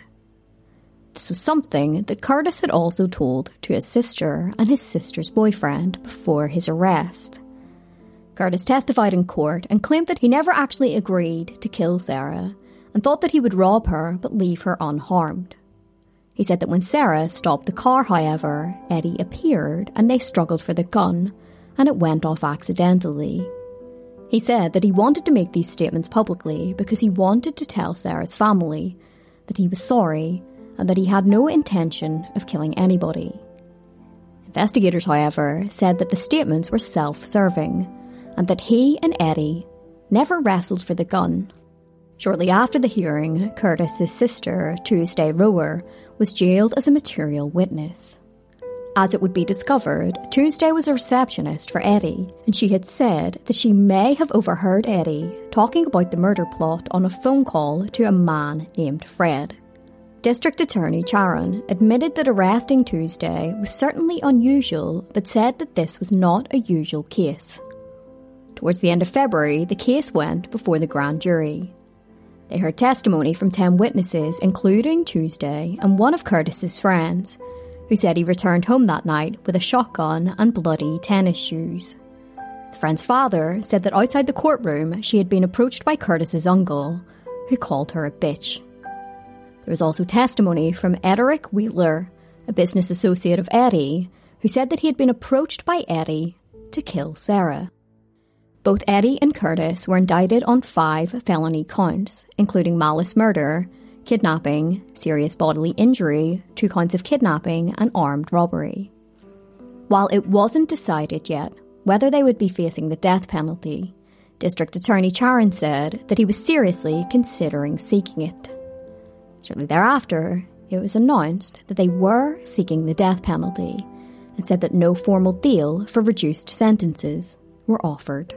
This was something that Curtis had also told to his sister and his sister's boyfriend before his arrest. Curtis testified in court and claimed that he never actually agreed to kill Sarah and thought that he would rob her but leave her unharmed. He said that when Sarah stopped the car, however, Eddie appeared and they struggled for the gun and it went off accidentally. He said that he wanted to make these statements publicly because he wanted to tell Sarah's family that he was sorry and that he had no intention of killing anybody. Investigators, however, said that the statements were self-serving and that he and Eddie never wrestled for the gun. Shortly after the hearing, Curtis's sister, Tuesday Rower, was jailed as a material witness. As it would be discovered, Tuesday was a receptionist for Eddie, and she had said that she may have overheard Eddie talking about the murder plot on a phone call to a man named Fred. District Attorney Charon admitted that arresting Tuesday was certainly unusual, but said that this was not a usual case. Towards the end of February, the case went before the grand jury. They heard testimony from 10 witnesses, including Tuesday and one of Curtis's friends, who said he returned home that night with a shotgun and bloody tennis shoes. The friend's father said that outside the courtroom she had been approached by Curtis's uncle, who called her a bitch. There was also testimony from Ederick Wheeler, a business associate of Eddie, who said that he had been approached by Eddie to kill Sarah. Both Eddie and Curtis were indicted on 5 felony counts, including malice murder, kidnapping, serious bodily injury, 2 counts of kidnapping, and armed robbery. While it wasn't decided yet whether they would be facing the death penalty, District Attorney Charon said that he was seriously considering seeking it. Shortly thereafter, it was announced that they were seeking the death penalty and said that no formal deal for reduced sentences were offered.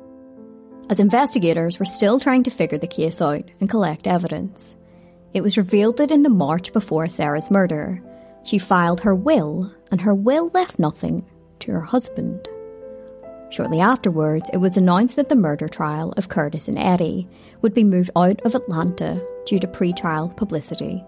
As investigators were still trying to figure the case out and collect evidence, it was revealed that in the March before Sarah's murder, she filed her will, and her will left nothing to her husband. Shortly afterwards, it was announced that the murder trial of Curtis and Eddie would be moved out of Atlanta due to pre-trial publicity.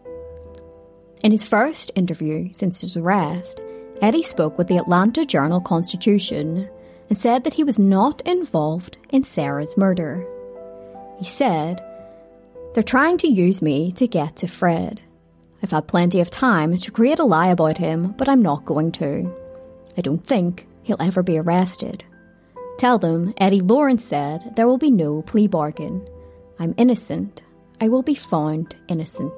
In his first interview since his arrest, Eddie spoke with the Atlanta Journal-Constitution and said that he was not involved in Sarah's murder. He said, "They're trying to use me to get to Fred. I've had plenty of time to create a lie about him, but I'm not going to. I don't think he'll ever be arrested. Tell them Eddie Lawrence said there will be no plea bargain. I'm innocent. I will be found innocent."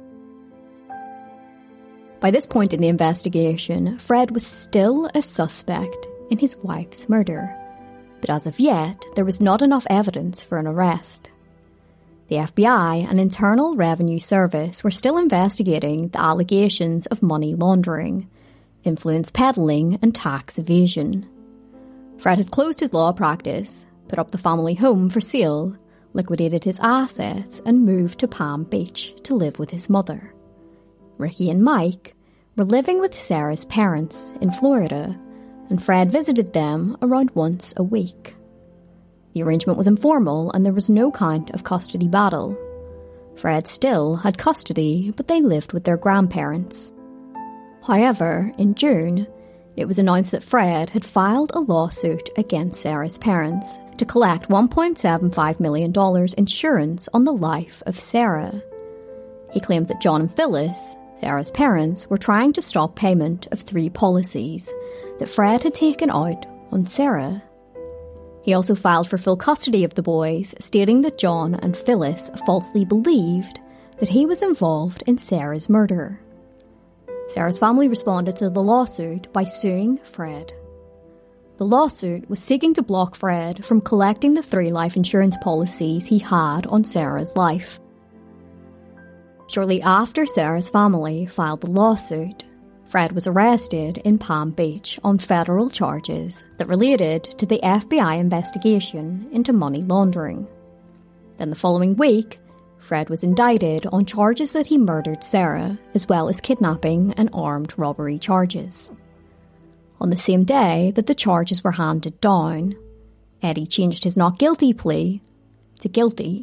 By this point in the investigation, Fred was still a suspect in his wife's murder, but as of yet, there was not enough evidence for an arrest. The FBI and Internal Revenue Service were still investigating the allegations of money laundering, influence peddling, and tax evasion. Fred had closed his law practice, put up the family home for sale, liquidated his assets, and moved to Palm Beach to live with his mother. Ricky and Mike were living with Sarah's parents in Florida, and Fred visited them around once a week. The arrangement was informal and there was no count of custody battle. Fred still had custody, but they lived with their grandparents. However, in June, it was announced that Fred had filed a lawsuit against Sarah's parents to collect $1.75 million insurance on the life of Sarah. He claimed that John and Phyllis, Sarah's parents, were trying to stop payment of 3 policies that Fred had taken out on Sarah. He also filed for full custody of the boys, stating that John and Phyllis falsely believed that he was involved in Sarah's murder. Sarah's family responded to the lawsuit by suing Fred. The lawsuit was seeking to block Fred from collecting the 3 life insurance policies he had on Sarah's life. Shortly after Sarah's family filed the lawsuit, Fred was arrested in Palm Beach on federal charges that related to the FBI investigation into money laundering. Then the following week, Fred was indicted on charges that he murdered Sarah, as well as kidnapping and armed robbery charges. On the same day that the charges were handed down, Eddie changed his not guilty plea to guilty.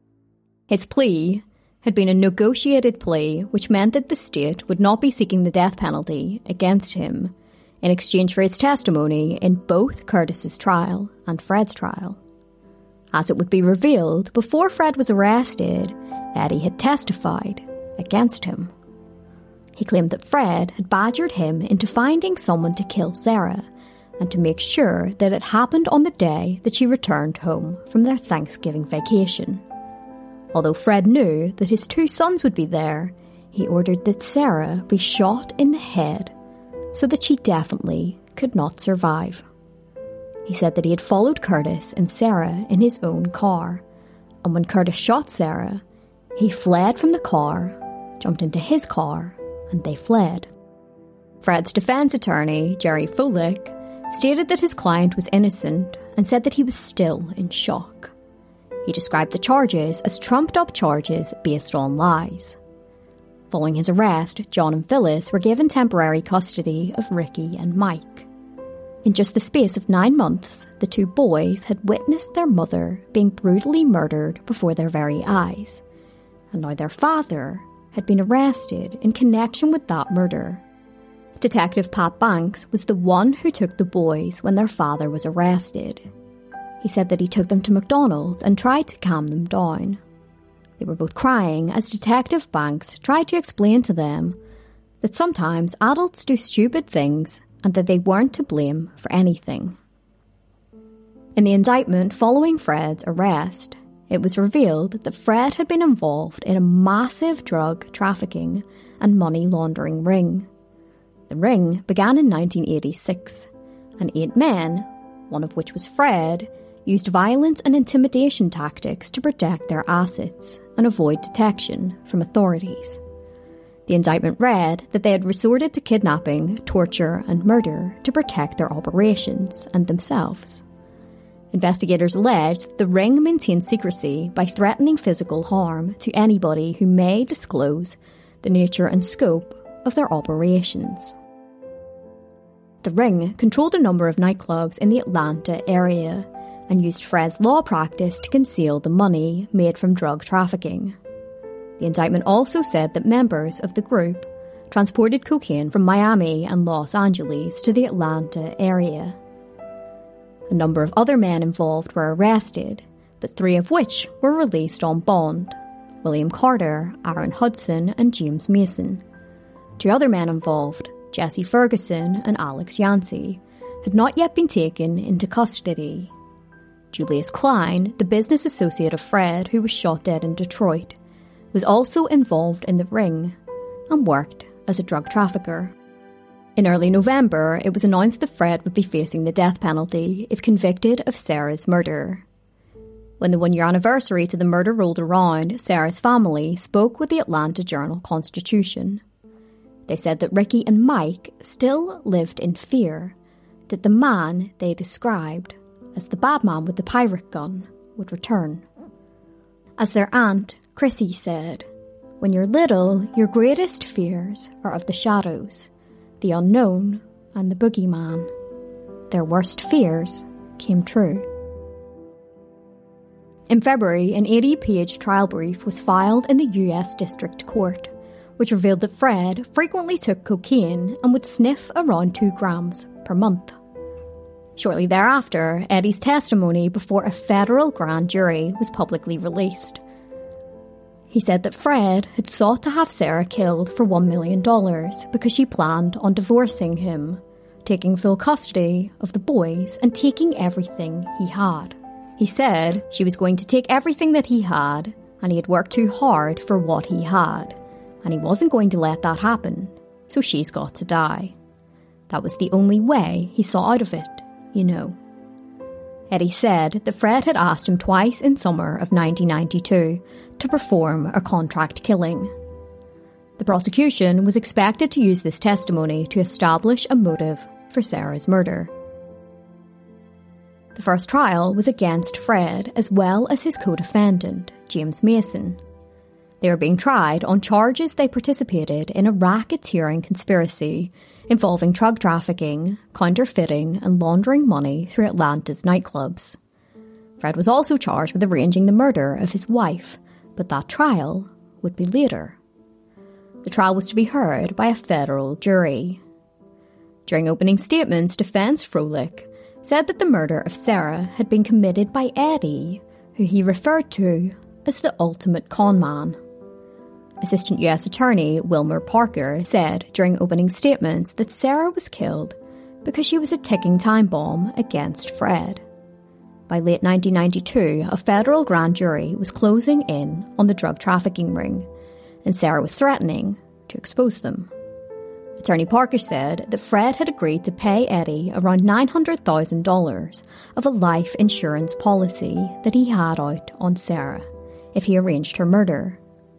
His plea had been a negotiated plea, which meant that the state would not be seeking the death penalty against him in exchange for his testimony in both Curtis's trial and Fred's trial. As it would be revealed, before Fred was arrested, Eddie had testified against him. He claimed that Fred had badgered him into finding someone to kill Sarah and to make sure that it happened on the day that she returned home from their Thanksgiving vacation. Although Fred knew that his 2 sons would be there, he ordered that Sarah be shot in the head so that she definitely could not survive. He said that he had followed Curtis and Sarah in his own car, and when Curtis shot Sarah, he fled from the car, jumped into his car, and they fled. Fred's defense attorney, Jerry Fulick, stated that his client was innocent and said that he was still in shock. He described the charges as trumped-up charges based on lies. Following his arrest, John and Phyllis were given temporary custody of Ricky and Mike. In just the space of 9 months, the 2 boys had witnessed their mother being brutally murdered before their very eyes, and now their father had been arrested in connection with that murder. Detective Pat Banks was the one who took the boys when their father was arrested. He said that he took them to McDonald's and tried to calm them down. They were both crying as Detective Banks tried to explain to them that sometimes adults do stupid things and that they weren't to blame for anything. In the indictment following Fred's arrest, it was revealed that Fred had been involved in a massive drug trafficking and money laundering ring. The ring began in 1986, and 8 men, one of which was Fred, used violence and intimidation tactics to protect their assets and avoid detection from authorities. The indictment read that they had resorted to kidnapping, torture, and murder to protect their operations and themselves. Investigators alleged the ring maintained secrecy by threatening physical harm to anybody who may disclose the nature and scope of their operations. The ring controlled a number of nightclubs in the Atlanta area and used Fred's law practice to conceal the money made from drug trafficking. The indictment also said that members of the group transported cocaine from Miami and Los Angeles to the Atlanta area. A number of other men involved were arrested, but 3 of which were released on bond: William Carter, Aaron Hudson, and James Mason. 2 other men involved, Jesse Ferguson and Alex Yancey, had not yet been taken into custody. Julius Klein, the business associate of Fred who was shot dead in Detroit, was also involved in the ring and worked as a drug trafficker. In early November, it was announced that Fred would be facing the death penalty if convicted of Sarah's murder. When the 1-year anniversary to the murder rolled around, Sarah's family spoke with the Atlanta Journal-Constitution. They said that Ricky and Mike still lived in fear that the man they described as the bad man with the pirate gun would return. As their aunt, Chrissy, said, "When you're little, your greatest fears are of the shadows, the unknown, and the boogeyman." Their worst fears came true. In February, an 80-page trial brief was filed in the US District Court, which revealed that Fred frequently took cocaine and would sniff around 2 grams per month. Shortly thereafter, Eddie's testimony before a federal grand jury was publicly released. He said that Fred had sought to have Sarah killed for $1 million because she planned on divorcing him, taking full custody of the boys and taking everything he had. He said she was going to take everything that he had, and he had worked too hard for what he had, and he wasn't going to let that happen, so she's got to die. That was the only way he saw out of it, you know. Eddie said that Fred had asked him twice in summer of 1992 to perform a contract killing, The prosecution was expected to use this testimony to establish a motive for Sarah's murder. The first trial was against Fred as well as his co-defendant, James Mason. They were being tried on charges they participated in a racketeering conspiracy involving drug trafficking, counterfeiting and laundering money through Atlanta's nightclubs. Fred was also charged with arranging the murder of his wife, but that trial would be later. The trial was to be heard by a federal jury. During opening statements, defence Froelich said that the murder of Sarah had been committed by Eddie, who he referred to as the ultimate con man. Assistant US Attorney Wilmer Parker said during opening statements that Sarah was killed because she was a ticking time bomb against Fred. By late 1992, a federal grand jury was closing in on the drug trafficking ring, and Sarah was threatening to expose them. Attorney Parker said that Fred had agreed to pay Eddie around $900,000 of a life insurance policy that he had out on Sarah if he arranged her murder.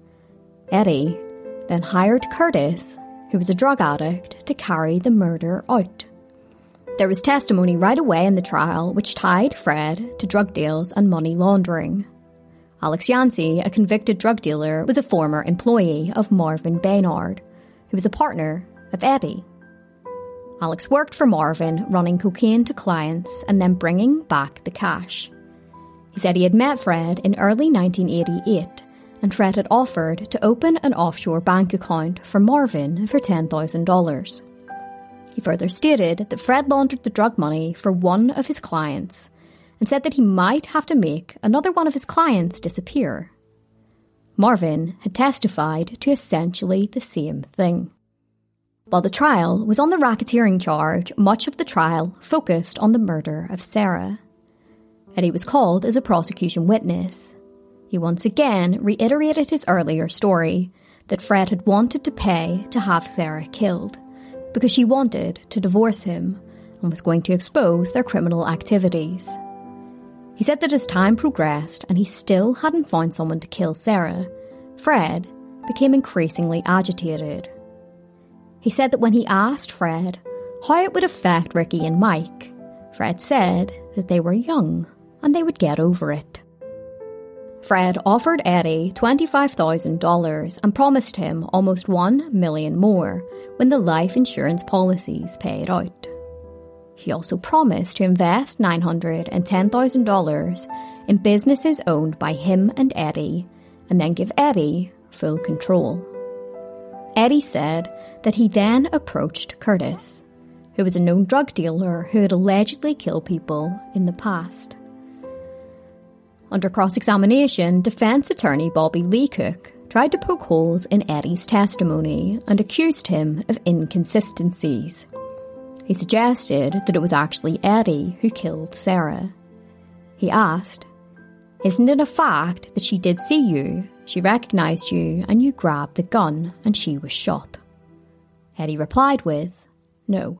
Eddie then hired Curtis, who was a drug addict, to carry the murder out. There was testimony right away in the trial which tied Fred to drug deals and money laundering. Alex Yancey, a convicted drug dealer, was a former employee of Marvin Baynard, who was a partner of Eddie. Alex worked for Marvin, running cocaine to clients and then bringing back the cash. He said he had met Fred in early 1988, and Fred had offered to open an offshore bank account for Marvin for $10,000. He further stated that Fred laundered the drug money for one of his clients and said that he might have to make another one of his clients disappear. Marvin had testified to essentially the same thing. While the trial was on the racketeering charge, much of the trial focused on the murder of Sarah. Eddie was called as a prosecution witness. He once again reiterated his earlier story that Fred had wanted to pay to have Sarah killed because she wanted to divorce him and was going to expose their criminal activities. He said that as time progressed and he still hadn't found someone to kill Sarah, Fred became increasingly agitated. He said that when he asked Fred how it would affect Ricky and Mike, Fred said that they were young and they would get over it. Fred offered Eddie $25,000 and promised him almost $1 million more when the life insurance policies paid out. He also promised to invest $910,000 in businesses owned by him and Eddie, and then give Eddie full control. Eddie said that he then approached Curtis, who was a known drug dealer who had allegedly killed people in the past. Under cross-examination, defence attorney Bobby Leacock tried to poke holes in Eddie's testimony and accused him of inconsistencies. He suggested that it was actually Eddie who killed Sarah. He asked, "Isn't it a fact that she did see you, she recognised you, and you grabbed the gun and she was shot?" Eddie replied with, "No."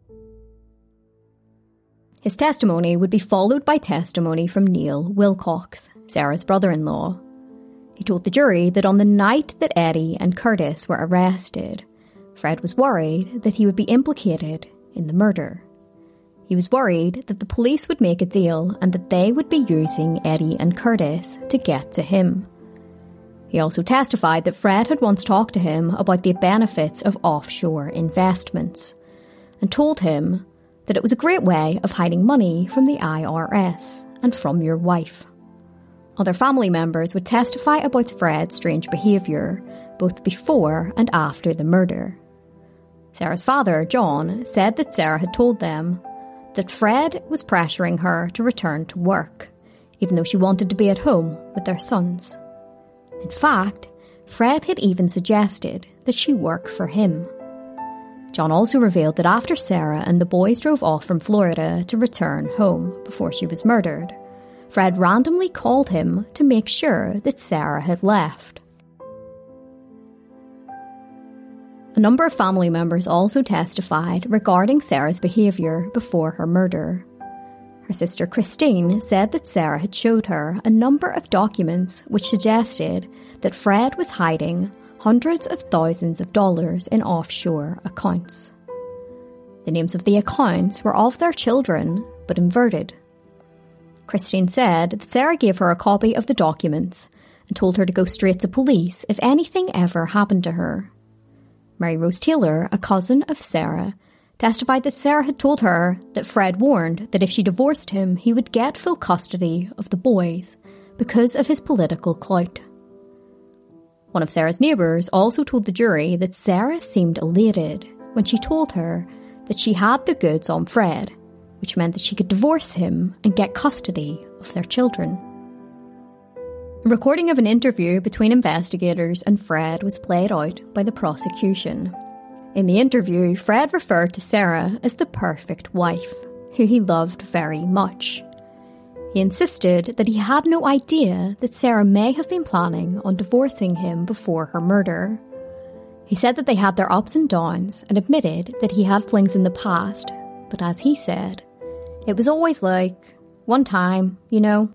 His testimony would be followed by testimony from Neil Wilcox, Sarah's brother-in-law. He told the jury that on the night that Eddie and Curtis were arrested, Fred was worried that he would be implicated in the murder. He was worried that the police would make a deal and that they would be using Eddie and Curtis to get to him. He also testified that Fred had once talked to him about the benefits of offshore investments and told him that it was a great way of hiding money from the IRS and from your wife. Other family members would testify about Fred's strange behaviour, both before and after the murder. Sarah's father, John, said that Sarah had told them that Fred was pressuring her to return to work, even though she wanted to be at home with their sons. In fact, Fred had even suggested that she work for him. John also revealed that after Sarah and the boys drove off from Florida to return home before she was murdered, Fred randomly called him to make sure that Sarah had left. A number of family members also testified regarding Sarah's behaviour before her murder. Her sister Christine said that Sarah had showed her a number of documents which suggested that Fred was hiding hundreds of thousands of dollars in offshore accounts. The names of the accounts were of their children, but inverted. Christine said that Sarah gave her a copy of the documents and told her to go straight to police if anything ever happened to her. Mary Rose Taylor, a cousin of Sarah, testified that Sarah had told her that Fred warned that if she divorced him, he would get full custody of the boys because of his political clout. One of Sarah's neighbours also told the jury that Sarah seemed elated when she told her that she had the goods on Fred, which meant that she could divorce him and get custody of their children. A recording of an interview between investigators and Fred was played out by the prosecution. In the interview, Fred referred to Sarah as the perfect wife, who he loved very much. He insisted that he had no idea that Sarah may have been planning on divorcing him before her murder. He said that they had their ups and downs and admitted that he had flings in the past, but as he said, it was always like, one time, you know.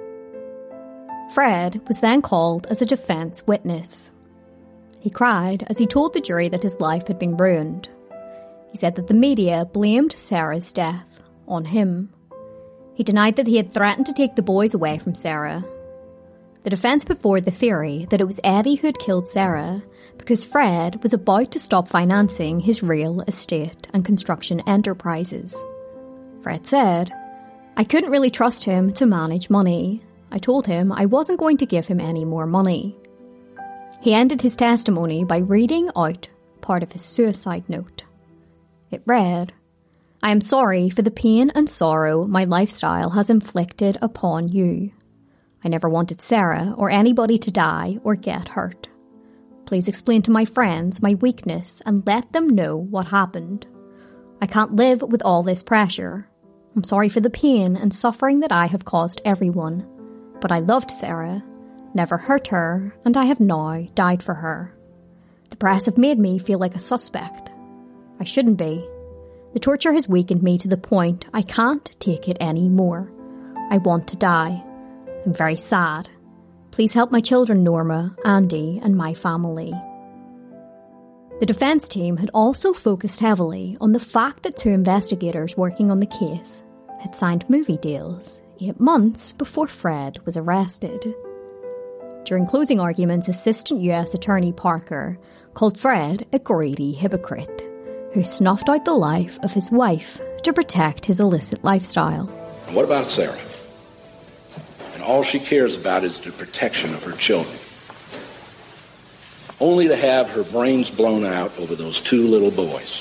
Fred was then called as a defence witness. He cried as he told the jury that his life had been ruined. He said that the media blamed Sarah's death on him. He denied that he had threatened to take the boys away from Sarah. The defence put forward the theory that it was Eddie who had killed Sarah because Fred was about to stop financing his real estate and construction enterprises. Fred said, "I couldn't really trust him to manage money. I told him I wasn't going to give him any more money." He ended his testimony by reading out part of his suicide note. It read, "I am sorry for the pain and sorrow my lifestyle has inflicted upon you. I never wanted Sarah or anybody to die or get hurt. Please explain to my friends my weakness and let them know what happened. I can't live with all this pressure. I'm sorry for the pain and suffering that I have caused everyone. But I loved Sarah, never hurt her, and I have now died for her. The press have made me feel like a suspect. I shouldn't be. The torture has weakened me to the point I can't take it anymore. I want to die. I'm very sad. Please help my children, Norma, Andy, and my family." The defence team had also focused heavily on the fact that 2 investigators working on the case had signed movie deals 8 months before Fred was arrested. During closing arguments, Assistant US Attorney Parker called Fred a greedy hypocrite who snuffed out the life of his wife to protect his illicit lifestyle. And what about Sarah? And all she cares about is the protection of her children. Only to have her brains blown out over those 2 little boys.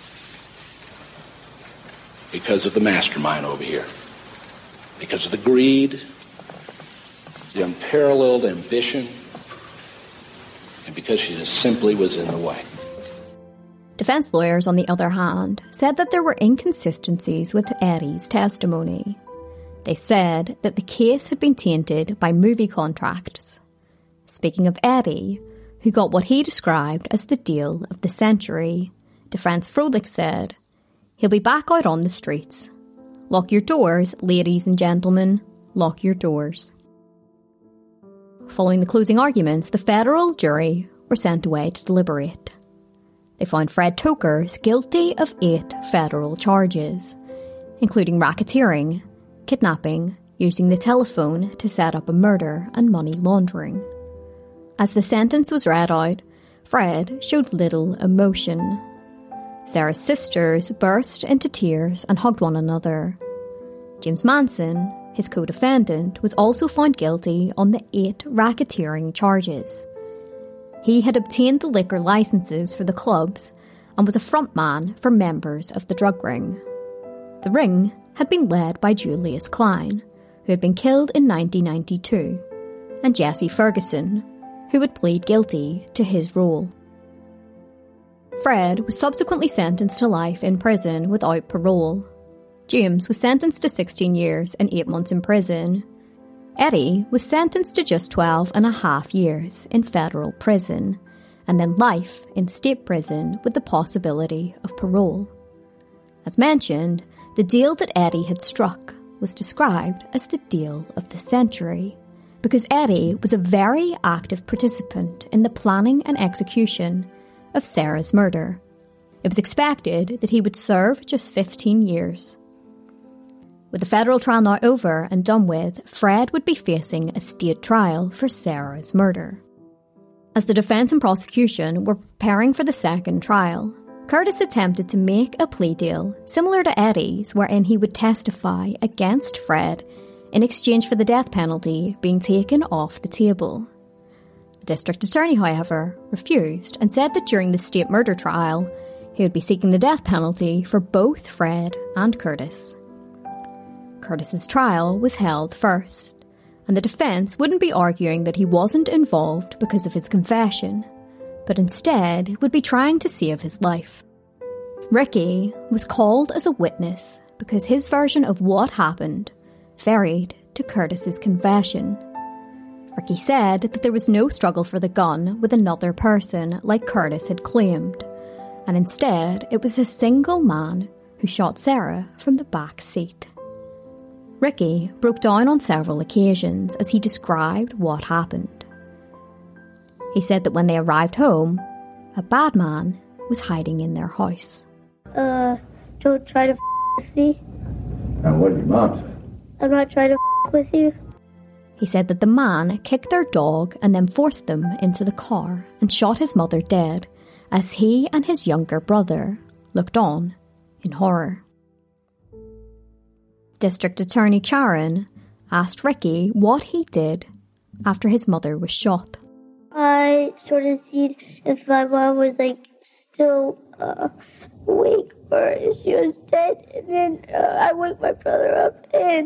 Because of the mastermind over here. Because of the greed, the unparalleled ambition, and because she just simply was in the way. Defence lawyers, on the other hand, said that there were inconsistencies with Eddie's testimony. They said that the case had been tainted by movie contracts. Speaking of Eddie, who got what he described as the deal of the century, Defence Froelich said, "He'll be back out on the streets. Lock your doors, ladies and gentlemen. Lock your doors." Following the closing arguments, the federal jury were sent away to deliberate. They found Fred Tokars guilty of 8 federal charges, including racketeering, kidnapping, using the telephone to set up a murder, and money laundering. As the sentence was read out, Fred showed little emotion. Sarah's sisters burst into tears and hugged one another. James Manson, his co-defendant, was also found guilty on the 8 racketeering charges. He had obtained the liquor licenses for the clubs and was a frontman for members of the drug ring. The ring had been led by Julius Klein, who had been killed in 1992, and Jesse Ferguson, who would plead guilty to his role. Fred was subsequently sentenced to life in prison without parole. James was sentenced to 16 years and 8 months in prison. Eddie was sentenced to just 12.5 years in federal prison, and then life in state prison with the possibility of parole. As mentioned, the deal that Eddie had struck was described as the deal of the century, because Eddie was a very active participant in the planning and execution of Sarah's murder. It was expected that he would serve just 15 years. With the federal trial now over and done with, Fred would be facing a state trial for Sarah's murder. As the defence and prosecution were preparing for the second trial, Curtis attempted to make a plea deal similar to Eddie's, wherein he would testify against Fred in exchange for the death penalty being taken off the table. The district attorney, however, refused and said that during the state murder trial, he would be seeking the death penalty for both Fred and Curtis. Curtis's trial was held first, and the defence wouldn't be arguing that he wasn't involved because of his confession, but instead would be trying to save his life. Ricky was called as a witness because his version of what happened varied to Curtis's confession. Ricky said that there was no struggle for the gun with another person like Curtis had claimed, and instead it was a single man who shot Sarah from the back seat. Ricky broke down on several occasions as he described what happened. He said that when they arrived home, a bad man was hiding in their house. Don't try to with me. And what did your mom say? I'm not trying to with you. He said that the man kicked their dog and then forced them into the car and shot his mother dead as he and his younger brother looked on in horror. District Attorney Karen asked Ricky what he did after his mother was shot. I sort of seen if my mom was still awake or if she was dead, and then I woke my brother up and...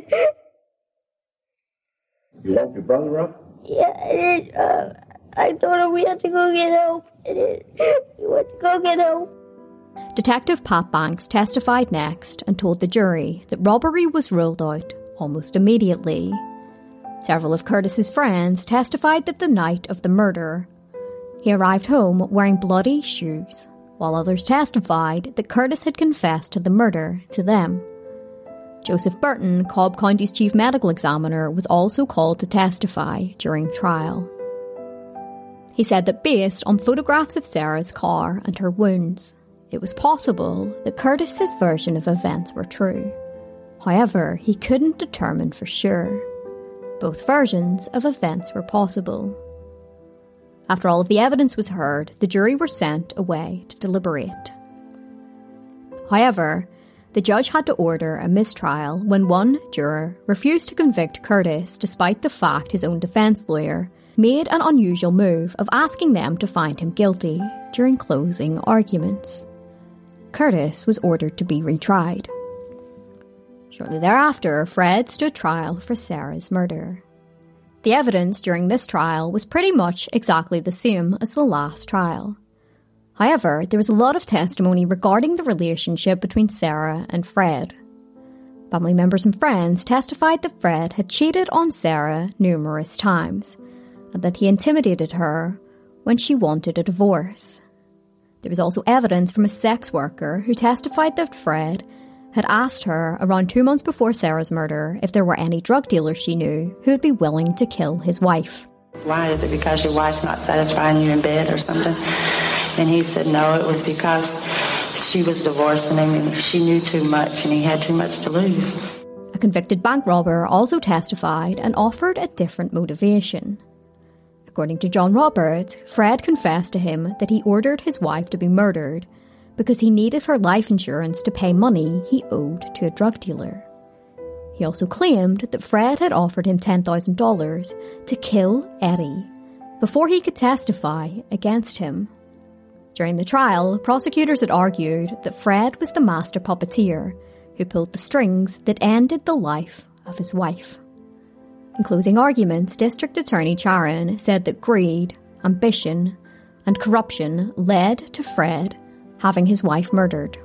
You woke your brother up? Yeah, and then I told him we had to go get help, and then we went to go get help. Detective Pat Banks testified next and told the jury that robbery was ruled out almost immediately. Several of Curtis's friends testified that the night of the murder, he arrived home wearing bloody shoes, while others testified that Curtis had confessed to the murder to them. Joseph Burton, Cobb County's chief medical examiner, was also called to testify during trial. He said that based on photographs of Sarah's car and her wounds, it was possible that Curtis's version of events were true. However, he couldn't determine for sure. Both versions of events were possible. After all of the evidence was heard, the jury were sent away to deliberate. However, the judge had to order a mistrial when one juror refused to convict Curtis despite the fact his own defence lawyer made an unusual move of asking them to find him guilty during closing arguments. Curtis was ordered to be retried. Shortly thereafter, Fred stood trial for Sarah's murder. The evidence during this trial was pretty much exactly the same as the last trial. However, there was a lot of testimony regarding the relationship between Sarah and Fred. Family members and friends testified that Fred had cheated on Sarah numerous times, and that he intimidated her when she wanted a divorce. There was also evidence from a sex worker who testified that Fred had asked her around 2 months before Sarah's murder if there were any drug dealers she knew who would be willing to kill his wife. Why? Is it because your wife's not satisfying you in bed or something? And he said no, it was because she was divorcing him and she knew too much and he had too much to lose. A convicted bank robber also testified and offered a different motivation. According to John Roberts, Fred confessed to him that he ordered his wife to be murdered because he needed her life insurance to pay money he owed to a drug dealer. He also claimed that Fred had offered him $10,000 to kill Eddie before he could testify against him. During the trial, prosecutors had argued that Fred was the master puppeteer who pulled the strings that ended the life of his wife. In closing arguments, District Attorney Charon said that greed, ambition, and corruption led to Fred having his wife murdered.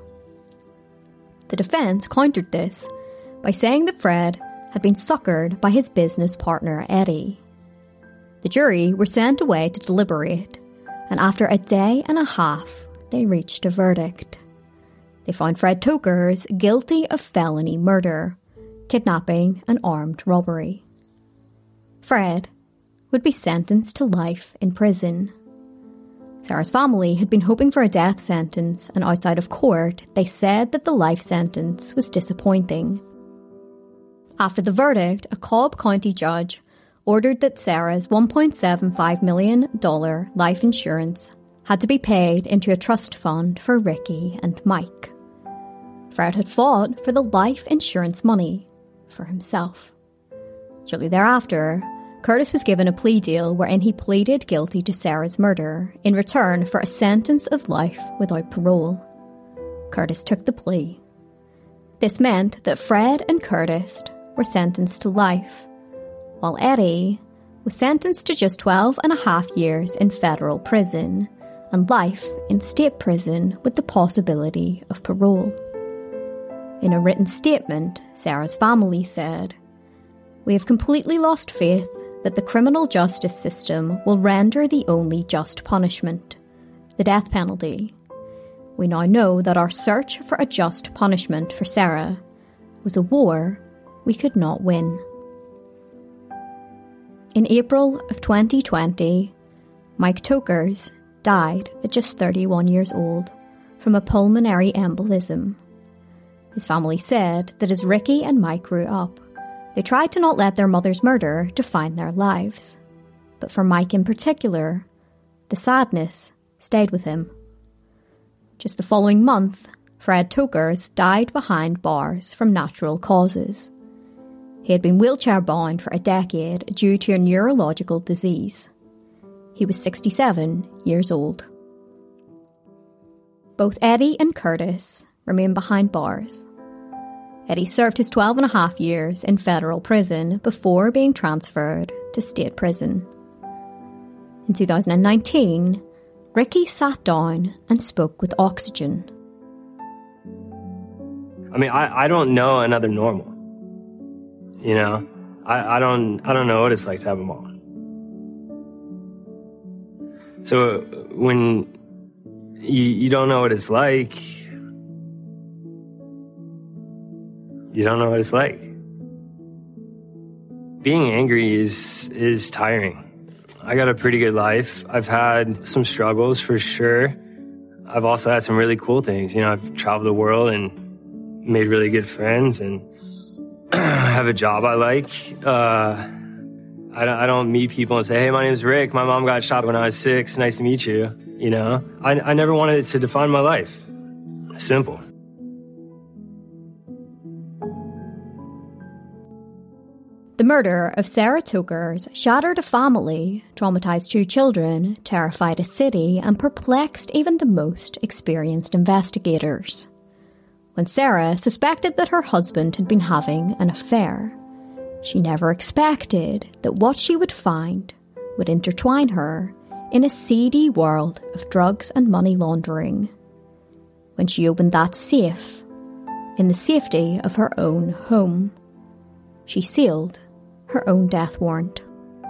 The defence countered this by saying that Fred had been suckered by his business partner Eddie. The jury were sent away to deliberate, and after a day and a half, they reached a verdict. They found Fred Tokers guilty of felony murder, kidnapping, and armed robbery. Fred would be sentenced to life in prison. Sarah's family had been hoping for a death sentence, and outside of court, they said that the life sentence was disappointing. After the verdict, a Cobb County judge ordered that Sarah's $1.75 million life insurance had to be paid into a trust fund for Ricky and Mike. Fred had fought for the life insurance money for himself. Shortly thereafter, Curtis was given a plea deal wherein he pleaded guilty to Sarah's murder in return for a sentence of life without parole. Curtis took the plea. This meant that Fred and Curtis were sentenced to life, while Eddie was sentenced to just 12.5 years in federal prison and life in state prison with the possibility of parole. In a written statement, Sarah's family said, "We have completely lost faith that the criminal justice system will render the only just punishment, the death penalty. We now know that our search for a just punishment for Sarah was a war we could not win." In April of 2020, Mike Tokers died at just 31 years old from a pulmonary embolism. His family said that as Ricky and Mike grew up, they tried to not let their mother's murder define their lives. But for Mike in particular, the sadness stayed with him. Just the following month, Fred Tokers died behind bars from natural causes. He had been wheelchair-bound for a decade due to a neurological disease. He was 67 years old. Both Eddie and Curtis remain behind bars. Eddie served his 12.5 years in federal prison before being transferred to state prison. In 2019, Ricky sat down and spoke with Oxygen. I mean, I don't know another normal. You know, I don't know what it's like to have a mom. So when you don't know what it's like, you don't know what it's like. Being angry is tiring. I got a pretty good life. I've had some struggles for sure. I've also had some really cool things. You know, I've traveled the world and made really good friends and have a job I like. I don't meet people and say, "Hey, my name's Rick. My mom got shot when I was 6. Nice to meet you." You know, I never wanted it to define my life. Simple. The murder of Sarah Tokers shattered a family, traumatized 2 children, terrified a city, and perplexed even the most experienced investigators. When Sarah suspected that her husband had been having an affair, she never expected that what she would find would intertwine her in a seedy world of drugs and money laundering. When she opened that safe, in the safety of her own home, she sealed her own death warrant.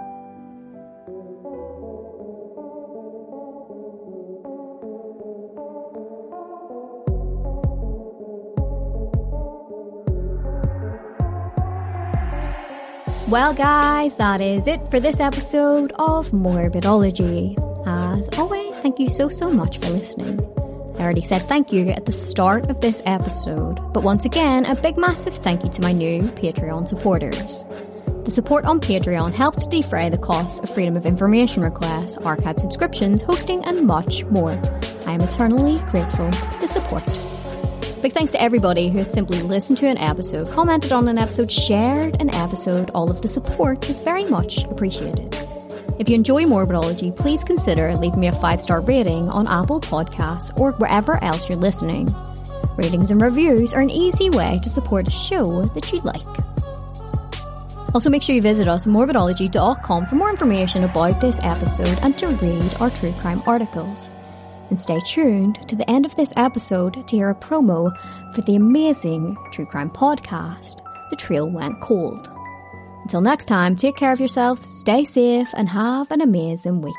Well guys, that is it for this episode of Morbidology. As always, thank you so much for listening. I already said thank you at the start of this episode, but once again, a big massive thank you to my new Patreon supporters. The support on Patreon helps to defray the costs of freedom of information requests, archive subscriptions, hosting, and much more. I am eternally grateful for the support. Big thanks to everybody who has simply listened to an episode, commented on an episode, shared an episode. All of the support is very much appreciated. If you enjoy Morbidology, please consider leaving me a 5-star rating on Apple Podcasts or wherever else you're listening. Ratings and reviews are an easy way to support a show that you like. Also, make sure you visit us at morbidology.com for more information about this episode and to read our true crime articles. And stay tuned to the end of this episode to hear a promo for the amazing true crime podcast, The Trail Went Cold. Until next time, take care of yourselves, stay safe, and have an amazing week.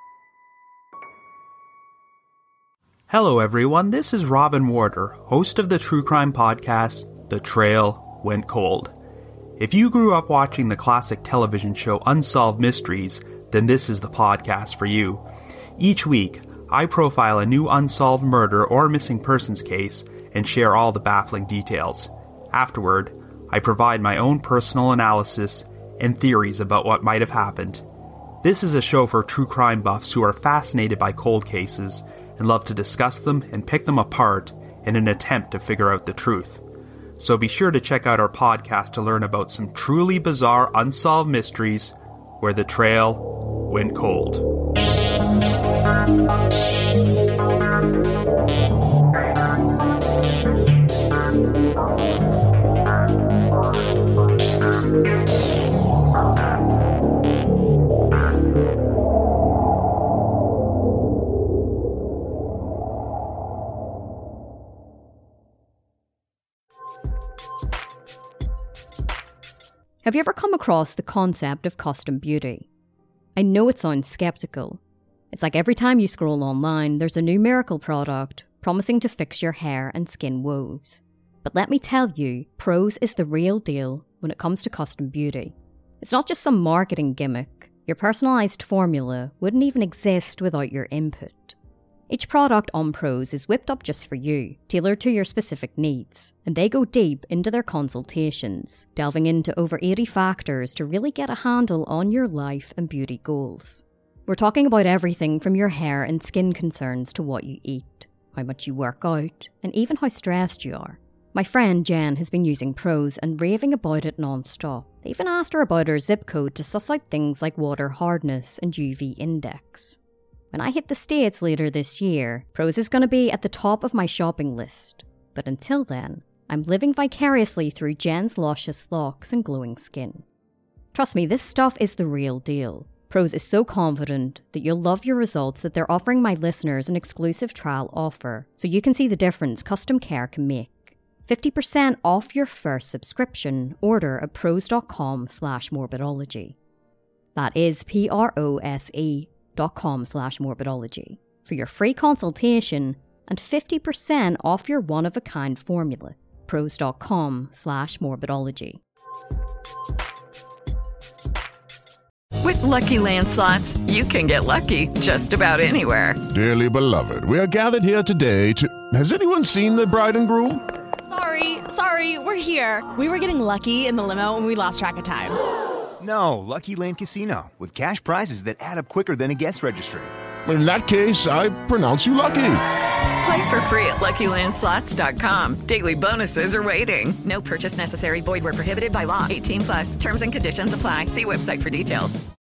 Hello everyone, this is Robin Warder, host of the true crime podcast, The Trail Went Cold. If you grew up watching the classic television show Unsolved Mysteries, then this is the podcast for you. Each week, I profile a new unsolved murder or missing persons case and share all the baffling details. Afterward, I provide my own personal analysis and theories about what might have happened. This is a show for true crime buffs who are fascinated by cold cases and love to discuss them and pick them apart in an attempt to figure out the truth. So be sure to check out our podcast to learn about some truly bizarre unsolved mysteries where the trail went cold. Have you ever come across the concept of custom beauty? I know it sounds skeptical. It's like every time you scroll online, there's a new miracle product promising to fix your hair and skin woes. But let me tell you, Prose is the real deal when it comes to custom beauty. It's not just some marketing gimmick. Your personalised formula wouldn't even exist without your input. Each product on Prose is whipped up just for you, tailored to your specific needs, and they go deep into their consultations, delving into over 80 factors to really get a handle on your life and beauty goals. We're talking about everything from your hair and skin concerns to what you eat, how much you work out, and even how stressed you are. My friend Jen has been using Prose and raving about it non-stop. They even asked her about her zip code to suss out things like water hardness and UV index. When I hit the States later this year, Prose is going to be at the top of my shopping list. But until then, I'm living vicariously through Jen's luscious locks and glowing skin. Trust me, this stuff is the real deal. Prose is so confident that you'll love your results that they're offering my listeners an exclusive trial offer, so you can see the difference custom care can make. 50% off your first subscription. Order at prose.com/morbidology. That is prose.com/morbidology for your free consultation and 50% off your one-of-a-kind formula. Prose.com/morbidology. With Lucky Land Slots, you can get lucky just about anywhere. Dearly beloved, we are gathered here today to... Has anyone seen the bride and groom? Sorry, we're here. We were getting lucky in the limo and we lost track of time. No, Lucky Land Casino, with cash prizes that add up quicker than a guest registry. In that case, I pronounce you lucky. Play for free at LuckyLandSlots.com. Daily bonuses are waiting. No purchase necessary. Void where prohibited by law. 18+. Terms and conditions apply. See website for details.